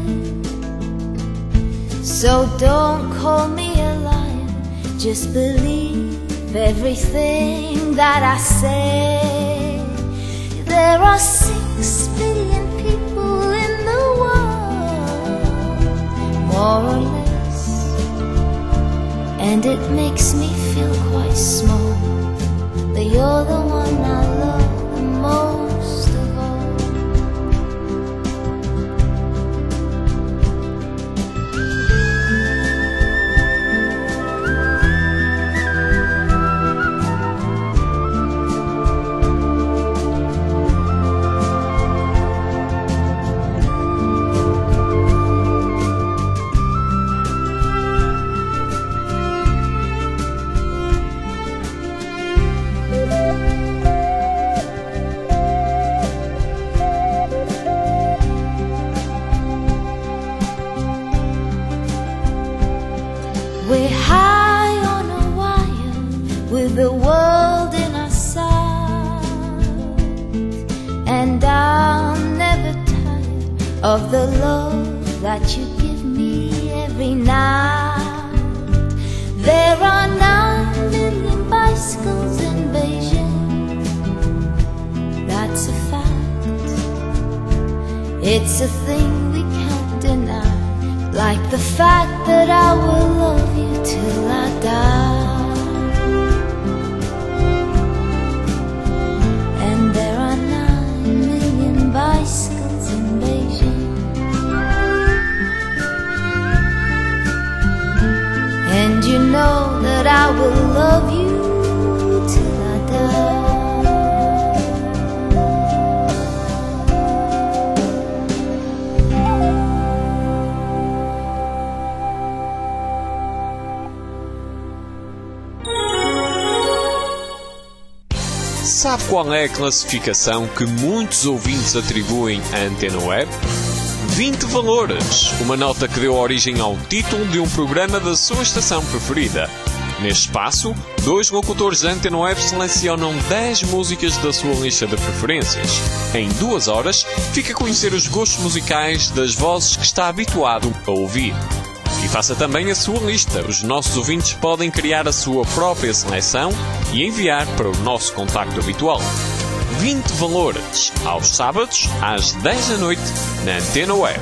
S5: So don't call me a liar, just believe everything that I say. There are six billion people in the world, more of the love that you give me every night. There are nine million bicycles in Beijing. That's a fact. It's a thing we can't deny, like the fact that I will love you till I die. And there are nine million bicycles in Beijing. And you know that I will love you till I die.
S3: Sabe qual é a classificação que muitos ouvintes atribuem à Antena Web? vinte valores, uma nota que deu origem ao título de um programa da sua estação preferida. Neste espaço, dois locutores da Antena Web selecionam dez músicas da sua lista de preferências. Em duas horas, fica a conhecer os gostos musicais das vozes que está habituado a ouvir. E faça também a sua lista. Os nossos ouvintes podem criar a sua própria seleção e enviar para o nosso contacto habitual. vinte valores, aos sábados, às dez da noite, na Antena Web.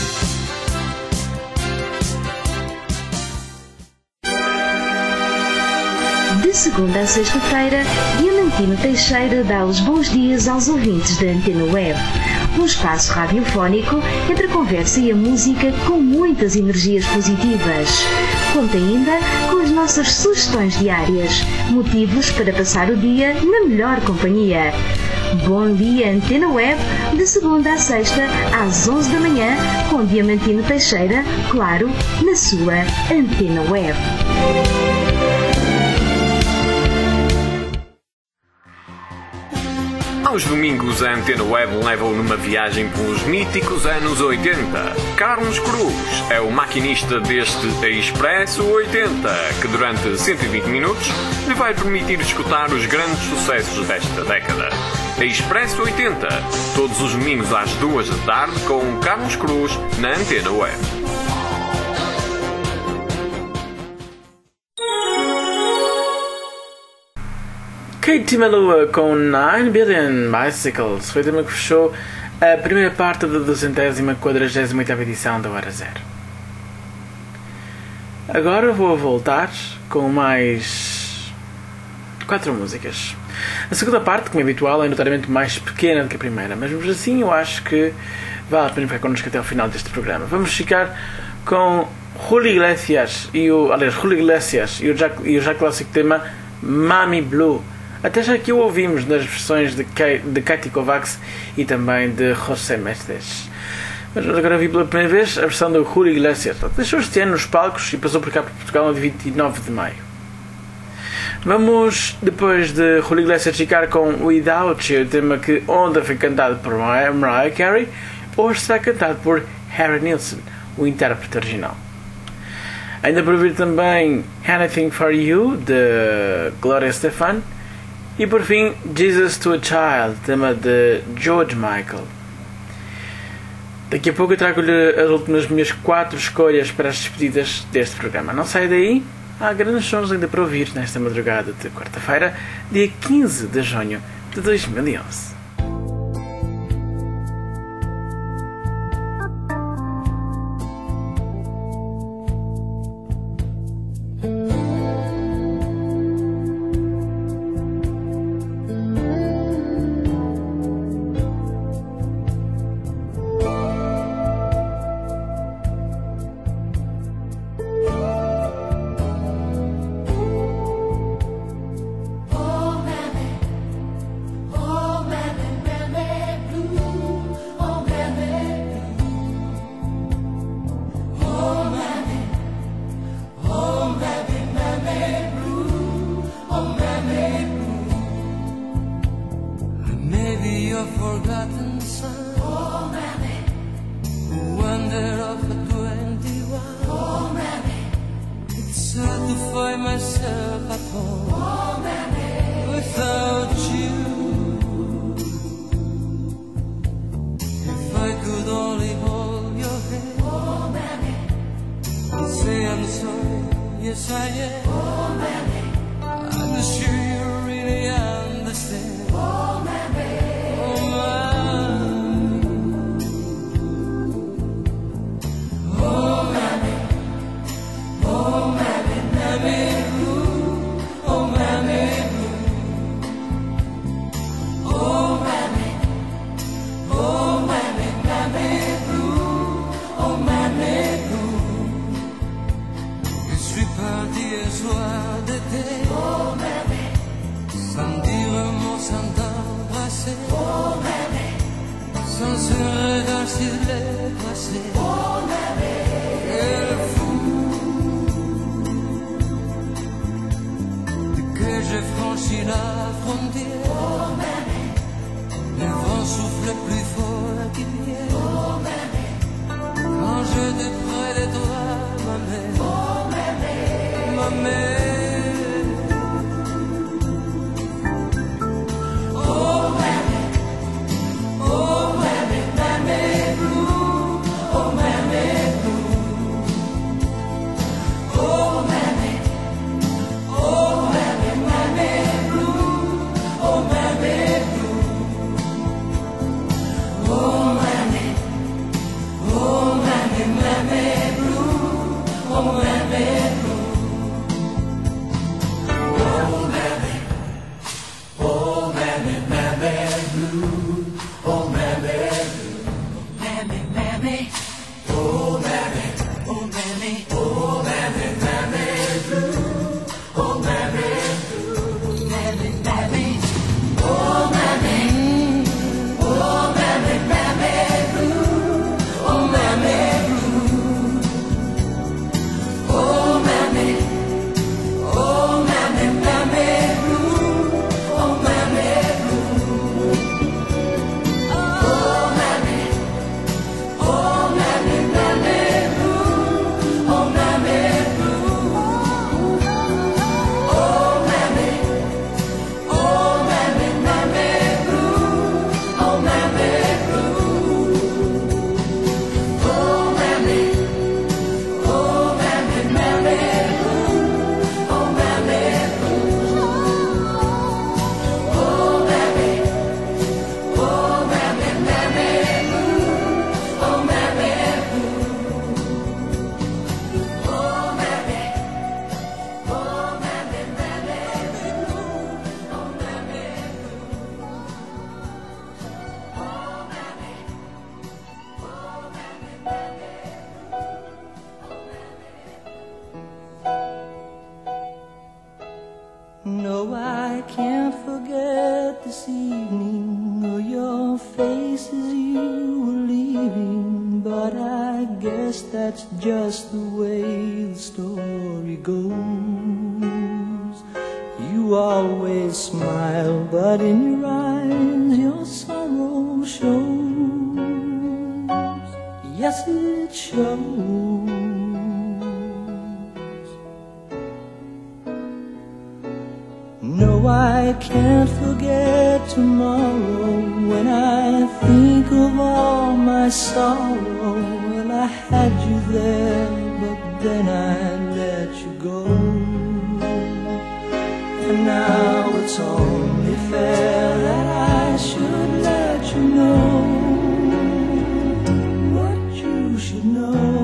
S10: De segunda a sexta-feira, Diamantino Teixeira dá os bons dias aos ouvintes da Antena Web. Um espaço radiofónico entre a conversa e a música com muitas energias positivas. Conta ainda com as nossas sugestões diárias, motivos para passar o dia na melhor companhia. Bom dia Antena Web, de segunda a sexta, às onze da manhã, com Diamantino Teixeira, claro, na sua Antena Web.
S2: Aos domingos, a Antena Web leva-o numa viagem pelos míticos anos oitenta. Carlos Cruz é o maquinista deste Expresso oitenta, que durante cento e vinte minutos lhe vai permitir escutar os grandes sucessos desta década. Expresso oitenta, todos os domingos às duas da tarde, com Carlos Cruz na Antena Web.
S1: Katie Melua com nine billion Bicycles foi o tema que fechou a primeira parte da duzentésima quadragésima oitava edição da Hora Zero. Agora vou voltar com mais quatro músicas. A segunda parte, como é habitual, é notoriamente mais pequena do que a primeira, mas mesmo assim eu acho que vale a pena ficar connosco até ao final deste programa. Vamos ficar com Julio Iglesias e o, aliás, Julio Iglesias e o já, e o já clássico tema Mami Blue. Até já que o ouvimos nas versões de, Kay, de Katy Kovacs e também de José Mestres. Mas agora vi pela primeira vez a versão do Julio Iglesias. Deixou este ano nos palcos e passou por cá para Portugal no dia vinte e nove de maio. Vamos, depois de Julio Iglesias, ficar com Without You, o tema que ontem foi cantado por Mariah Carey, hoje será cantado por Harry Nilsson, o intérprete original. Ainda por ouvir também Anything For You, de Gloria Estefan. E por fim, Jesus to a Child, tema de George Michael. Daqui a pouco eu trago-lhe as últimas minhas quatro escolhas para as despedidas deste programa. Não sai daí, há grandes sons ainda para ouvir nesta madrugada de quarta-feira, dia quinze de junho de dois mil e onze.
S4: If I could only saying. Oh, mammy, I'm sure you really understand. Oh, mammy, oh, mammy, oh, mammy, oh, mammy, mammy blue, oh, mammy blue, oh, mammy, oh, mammy, mammy blue, oh, mammy blue. Je suis parti un soir d'été, oh, mammy, sans dire un mot, sans t'embrasser, oh, mammy, sans un regard sur les passés, oh, mammy, quel fou que j'ai franchi la frontière, oh, mammy, le vent souffle plus fort qu'hier, oh, mammy, quand j'étais près de toi, ma mère, oh, mammy, ma mère. Oh, mammy, oh, mammy, mammy blue, oh, mammy blue, oh, mammy, oh, mammy, mammy blue, oh, mammy blue, oh, mammy, oh, mammy, mammy blue, oh, mammy blue, oh, mammy, oh, mammy, mammy blue, oh, mammy blue, mammy, mammy, oh, mammy, oh, mammy, oh, mammy, mammy blue, oh, mammy blue, mammy, mammy, oh, mammy, oh, mammy, mammy blue, oh, mammy blue, oh, mammy, oh, mammy, mammy blue, oh, mammy blue, oh, mammy, oh, mammy, mammy blue, oh, mammy blue, oh, mammy, oh, mammy, mammy blue, oh, mammy blue, oh, mammy, oh, mammy, mammy blue, oh, mammy blue, oh, mammy, oh, mammy, mammy blue, oh, mammy blue, oh, mammy, oh, mammy, mammy blue, oh, mammy
S8: No, I can't forget this evening or your face as you were leaving, but I guess that's just the way the story goes. You always smile, but in your eyes your sorrow shows. Yes, it shows. No, I can't forget tomorrow when I think of all my sorrow. Well, I had you there, but then I let you go. And now it's only fair that I should let you know what you should know.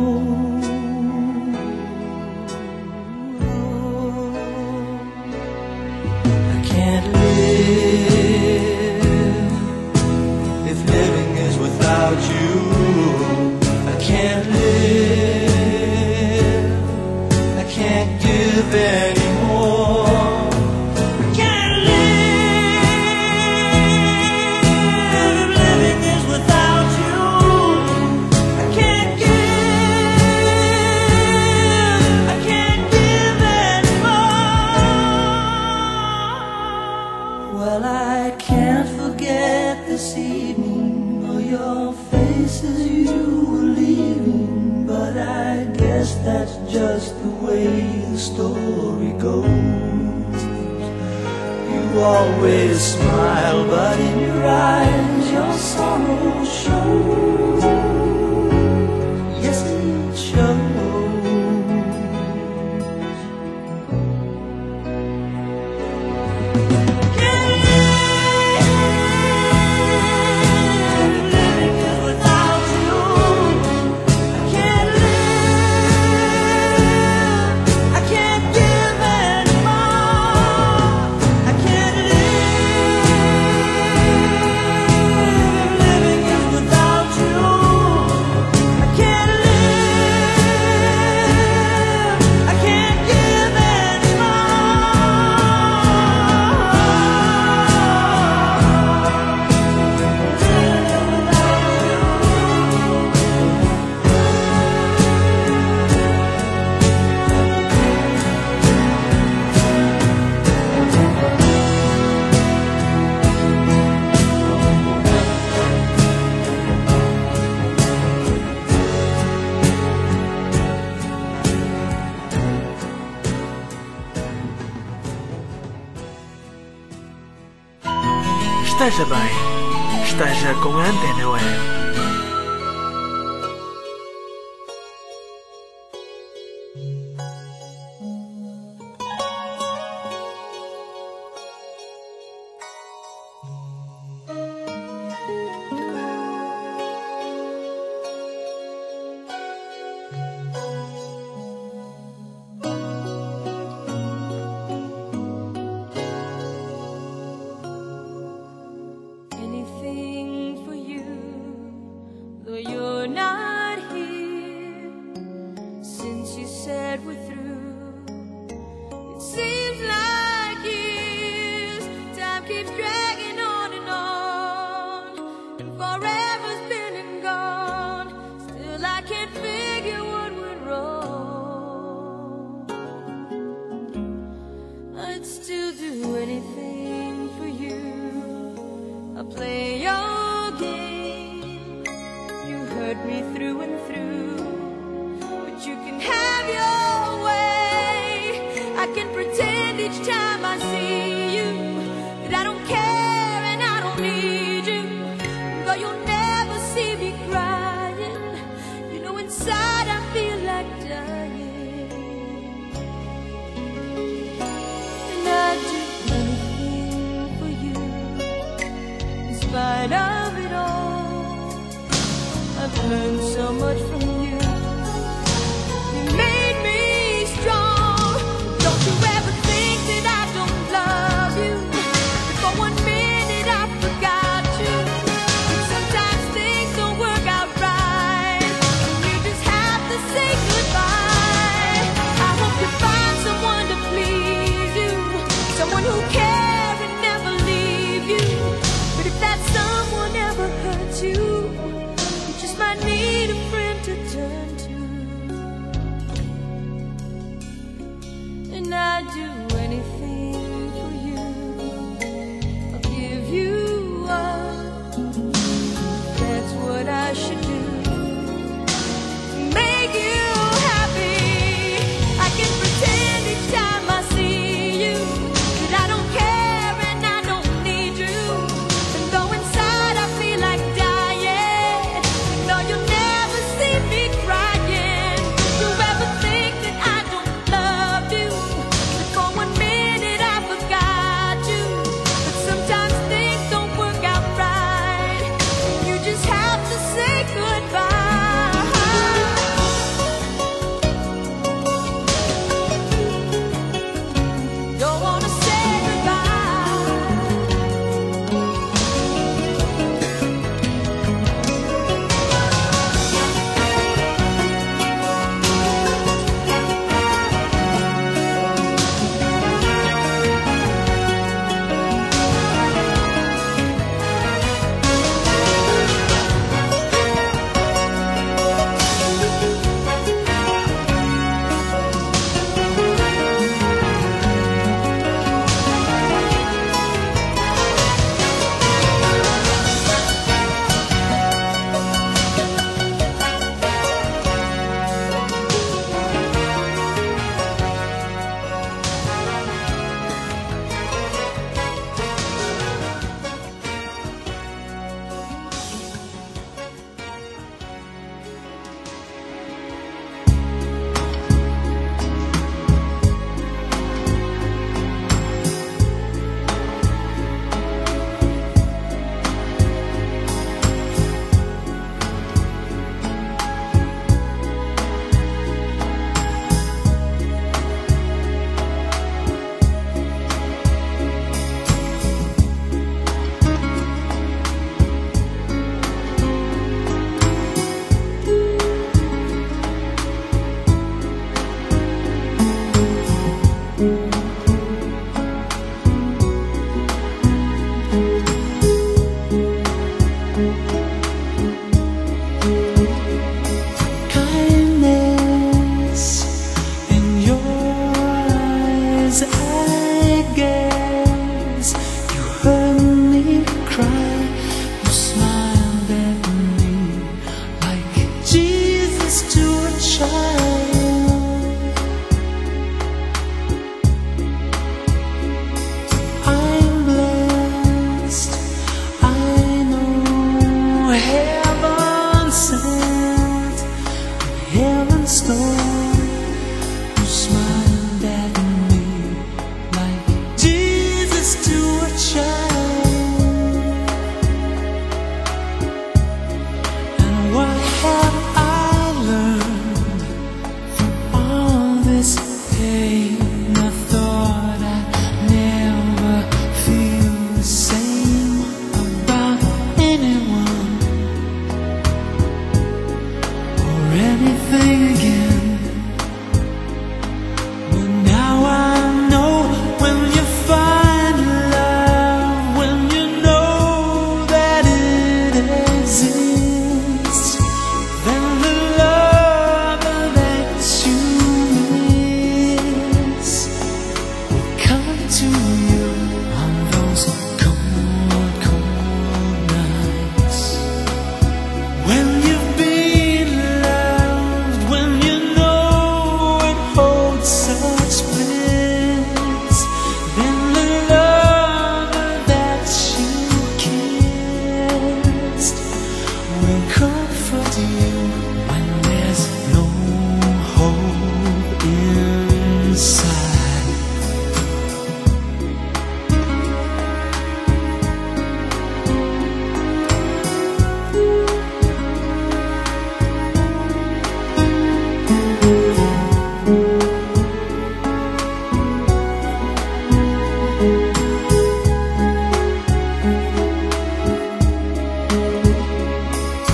S8: Can't live if living is without you. I can't live, I can't give anymore. I can't live if living is without you. I can't give, I can't give anymore. Well, I can't forget this evening or your face as you were leaving, but I guess that's just the way the story goes. You always smile, but in your eyes your sorrow shows. Yes, it shows.
S1: esteja bem, esteja com a Antena Web.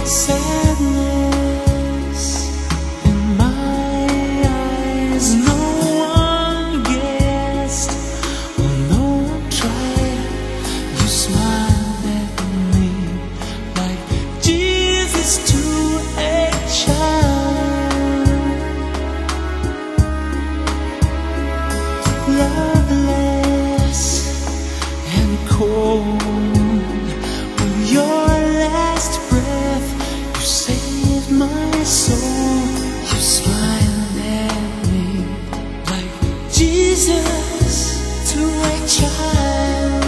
S4: sadness in my eyes. No one guessed, or no one tried. You smiled at me like Jesus to a child. Loveless and cold, with your last breath, you saved my soul. You smiled at me like Jesus to a child.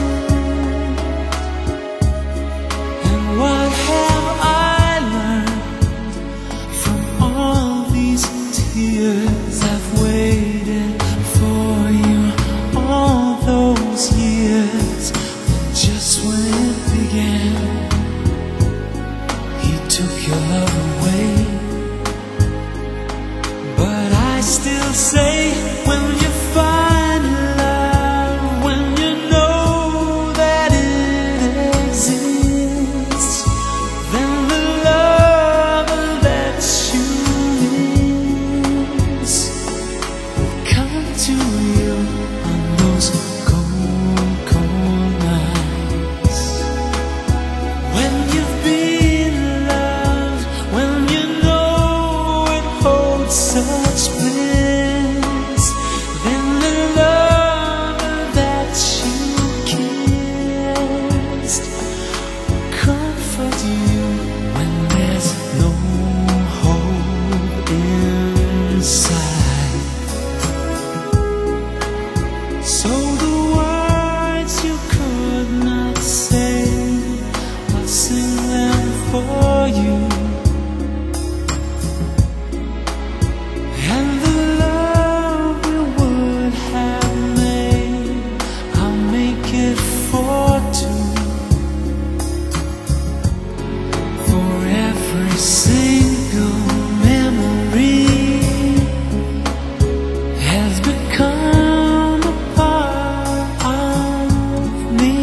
S4: And what have I learned from all these tears? I've waited for you all those years, and just when it began, he took your love away. But I still say, when you find love, when you know that it exists, then the love that you miss will come to you on those cold, cold nights. When you've been loved, when you know it holds such bliss, then the love that you kissed will comfort you when there's no hope inside. So the words you could not say, I'll sing them for you. And the love we would have made, I'll make it for two. For every single memory has become a part of me.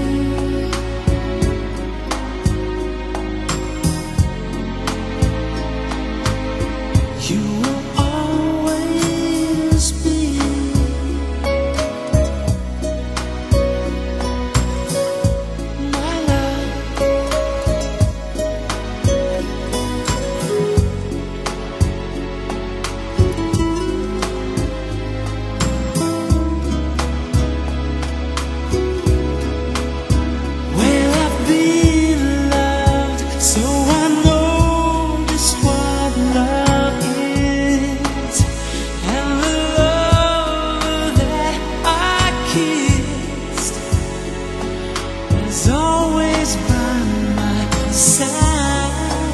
S4: You will always be my love. Well, I've been loved, so I know just what love is. And the love that I kissed was always by my side.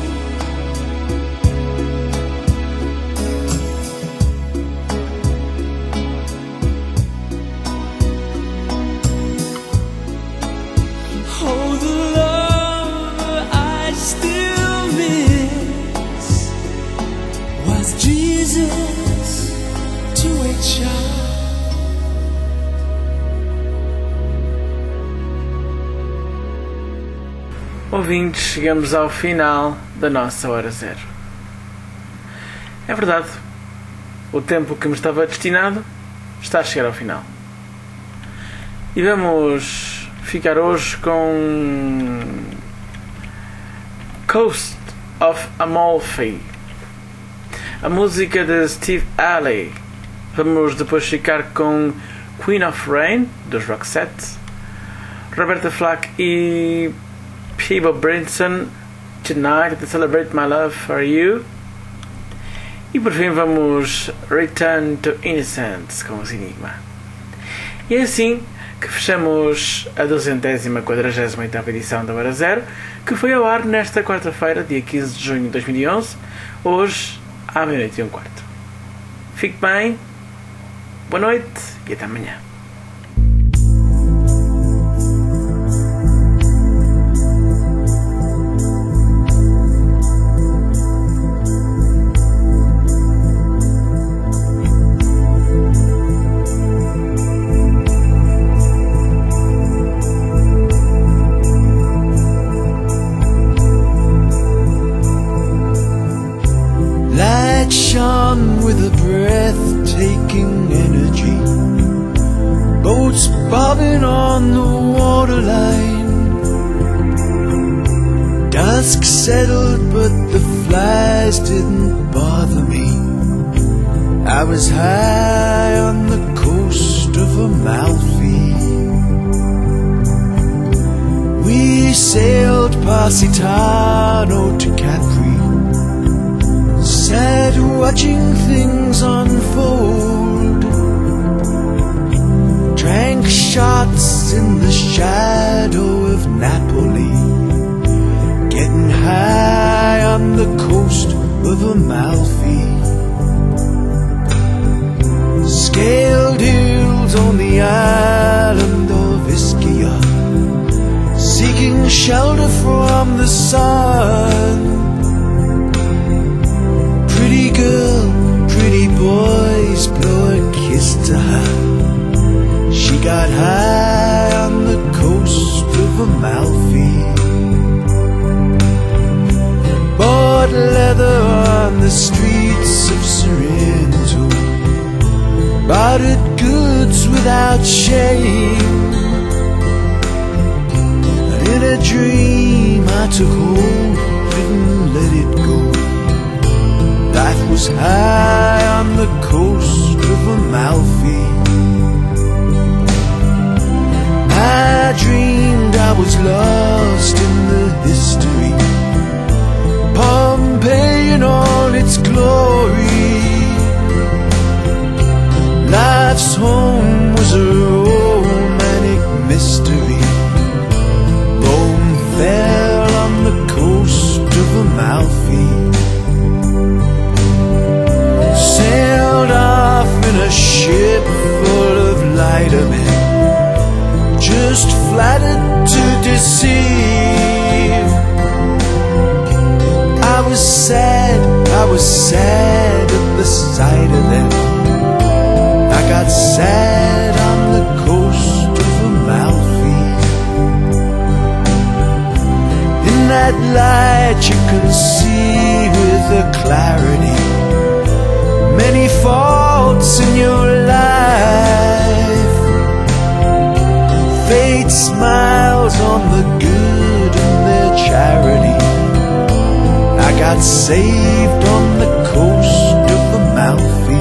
S4: Oh, the love I still miss was Jesus to a child.
S1: Ouvintes, chegamos ao final da nossa hora zero. É verdade, o tempo que me estava destinado está a chegar ao final. E vamos ficar hoje com Coast of Amalfi, a música de Steve Ailey. Vamos depois ficar com Queen of Rain, dos Roxette, Roberta Flack e Peebo Brinson, Tonight to Celebrate My Love for You. E por fim vamos Return to Innocence com os Enigma. E é assim que fechamos a duzentésima quadragésima oitava edição da Hora Zero, que foi ao ar nesta quarta-feira, dia quinze de junho de dois mil e onze, hoje à meia-noite e um quarto. Fique bem, boa noite e até amanhã.
S11: breathtaking energy. Boats bobbing on the waterline. Dusk settled, but the flies didn't bother me. I was high on the coast of Amalfi. We sailed Positano to Capri, sat watching things unfold, drank shots in the shadow of Napoli, getting high on the coast of Amalfi. Scaled hills on the island of Ischia, seeking shelter from the sun. Pretty girl, pretty boys, blow a kiss to her. She got high on the coast of Amalfi. Bought leather on the streets of Sorrento, bartered goods without shame. In a dream I took hold, didn't let it go. Life was high on the coast of Amalfi. I dreamed I was lost in the history, Pompeii in all its glory. Life's home was a romantic mystery. Rome fell on the coast of Amalfi. Sailed off in a ship full of lighter men, just flattered to deceive. I was sad, I was sad at the sight of them. I got sad on the coast of Amalfi. In that light you can see with a clarity many faults in your life. Fate smiles on the good and their charity. I got saved on the coast of Amalfi.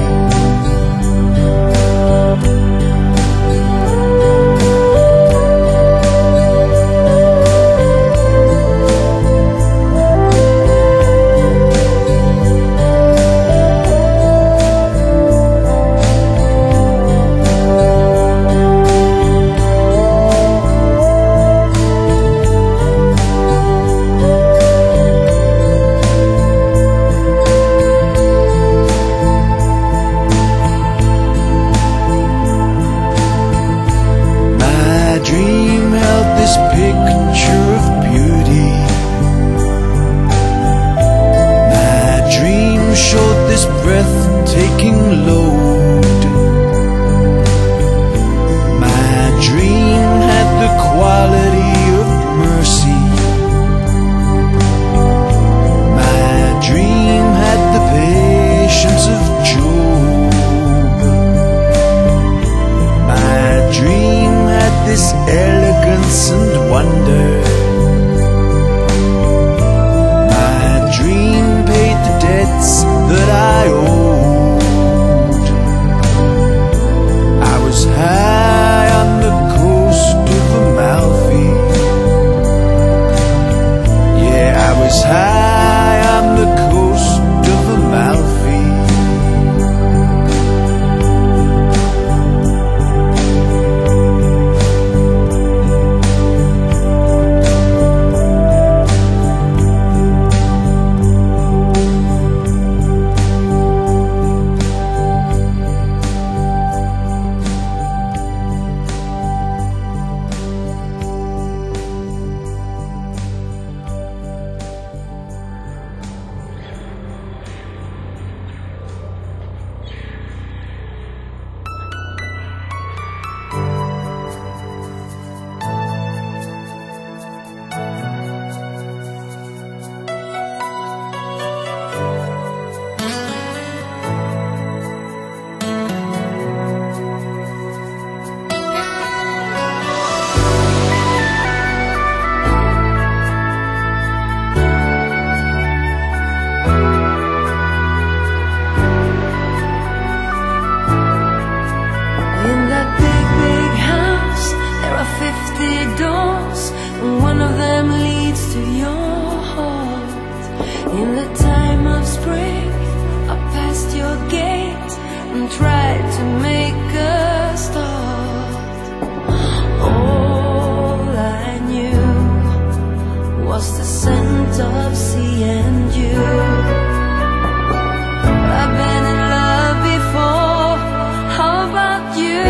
S6: of spring, I passed your gate and tried to make a start. All I knew was the scent of sea and you. I've been in love before, how about you?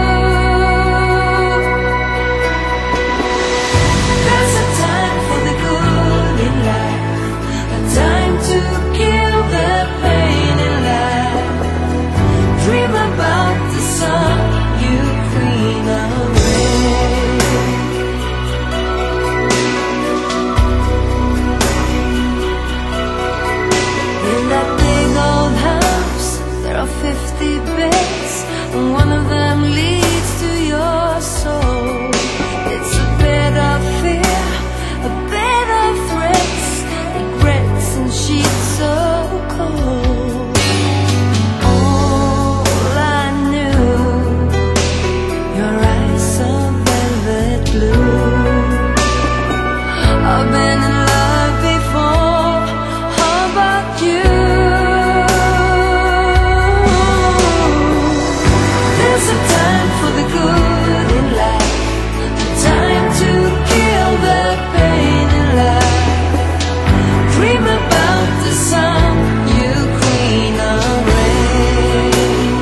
S6: There's a time for the good in life, a time to kill the pain in life. Dream about the sun, you queen of rain. In that big old house, there are fifty beds, and one of them leads to your soul. It's a bed of fear, a bed of threats, regrets and sheets so cold. All I knew, your eyes so velvet blue. I've been in love before, how about you? There's a time for the good in life, a time to kill the pain in life. Dream about the sun, you queen of rain.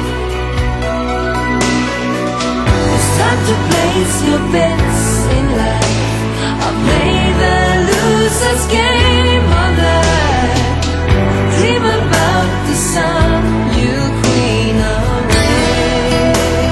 S6: It's time to place your bets in life. I'll play the loser's game of life. Dream about the sun, you queen of rain.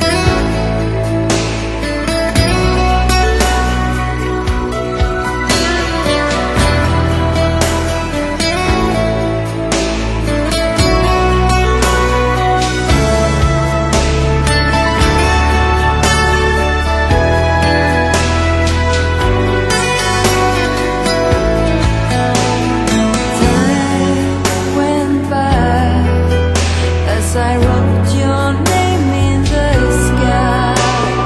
S6: Time went by as I wrote your name in the sky.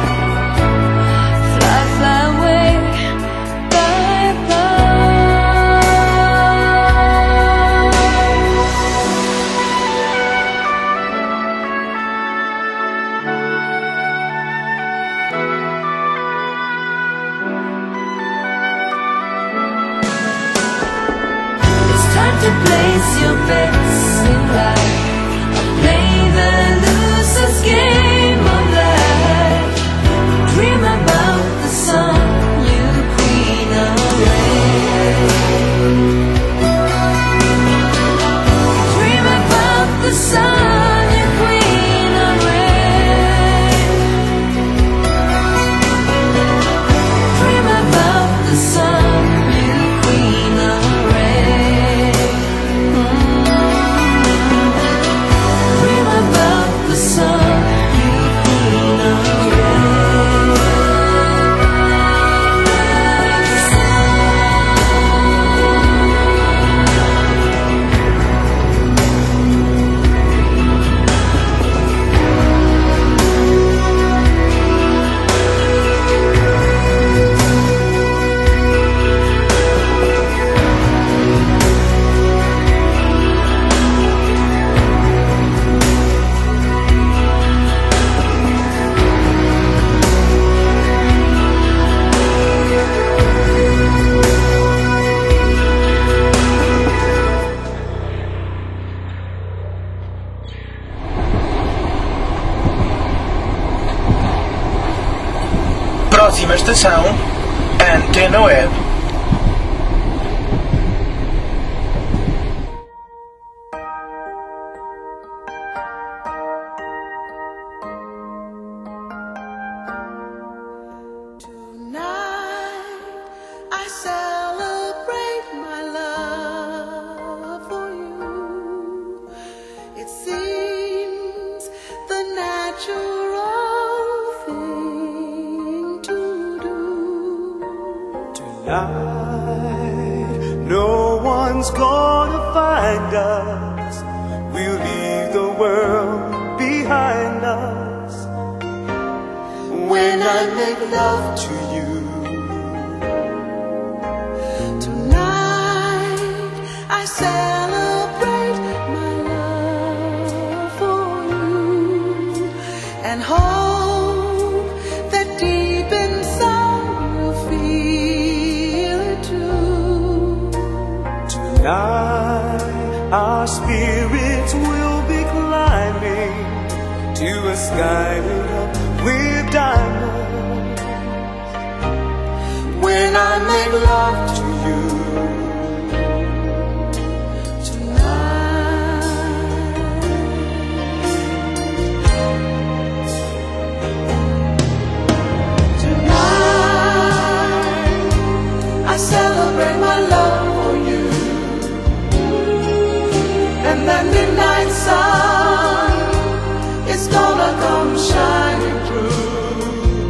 S6: Fly, fly away, bye bye. It's time to place your bets in life. I'll play the loser's game of life. Dream about the sun, you queen of rain. Dream about the sun, you queen of rain. Dream about the sun, you queen of rain. Dream about the sun, you queen of
S1: Próxima estação, Antena Web.
S12: Tonight I celebrate my love for you. It seems the natural thing to do.
S11: Tonight, no one's gonna find us. We'll leave the world behind us. When I make love to you,
S12: Tonight I celebrate
S11: Tonight our spirits will be climbing to a sky lit up with diamonds. When I make love to you
S12: celebrate my love for you, and that midnight sun is gonna come shining through.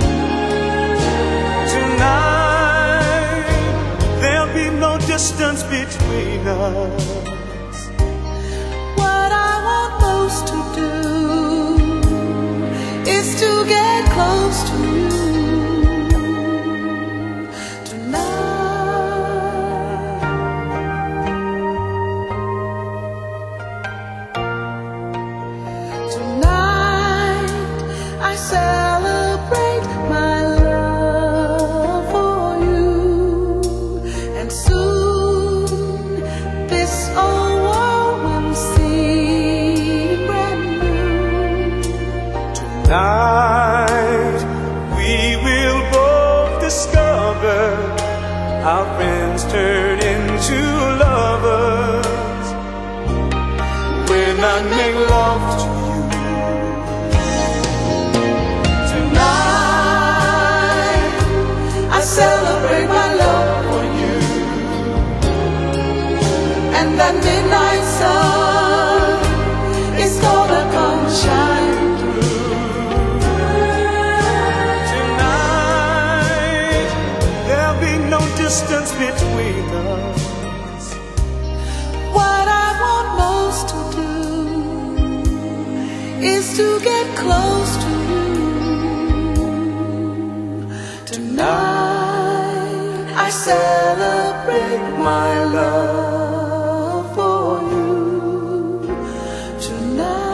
S11: Tonight there'll be no distance between us.
S12: What I want most to do is to get close to you.
S11: Tonight we will both discover our friends turn into lovers when I make love to you.
S12: Tonight I celebrate my love for you, and that midnight sun is gonna come shine.
S11: Distance between us.
S12: What I want most to do is to get close to you. Tonight I celebrate my love for you. Tonight.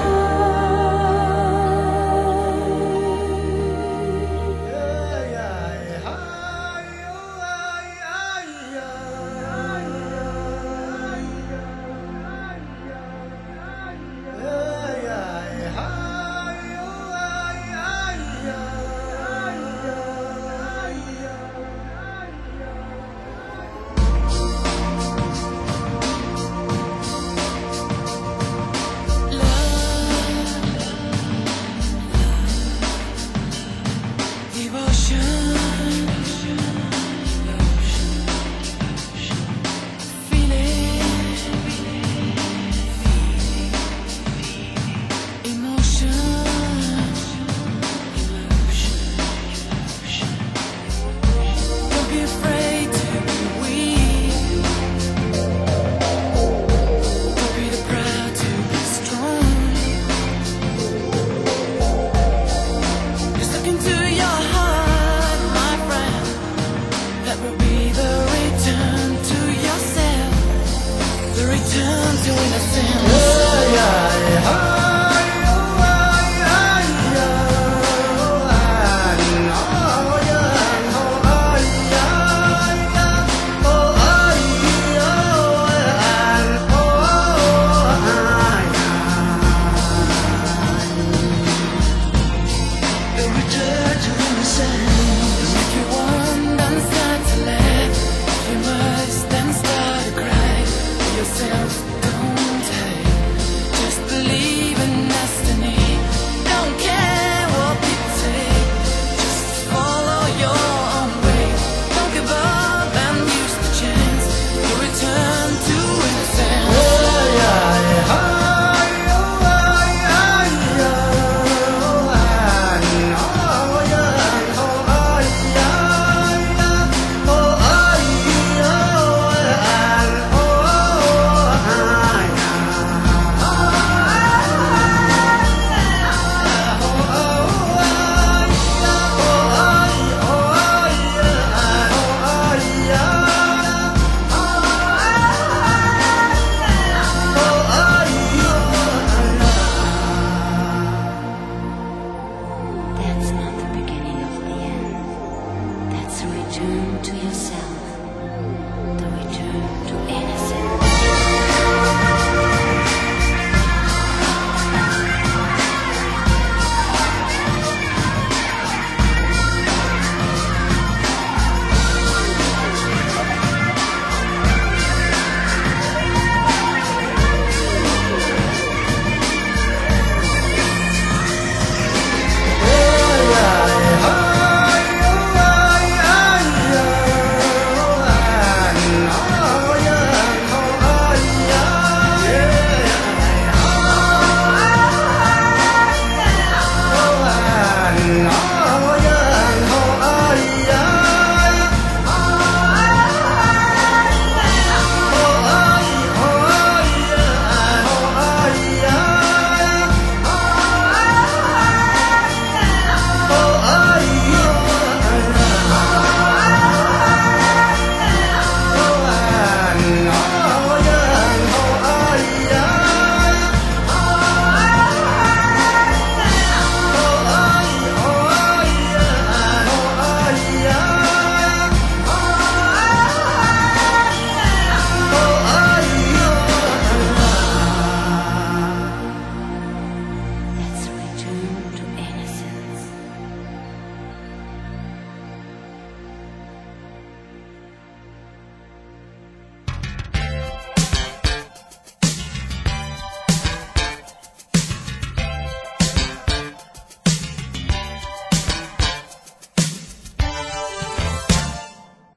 S12: Return to innocence.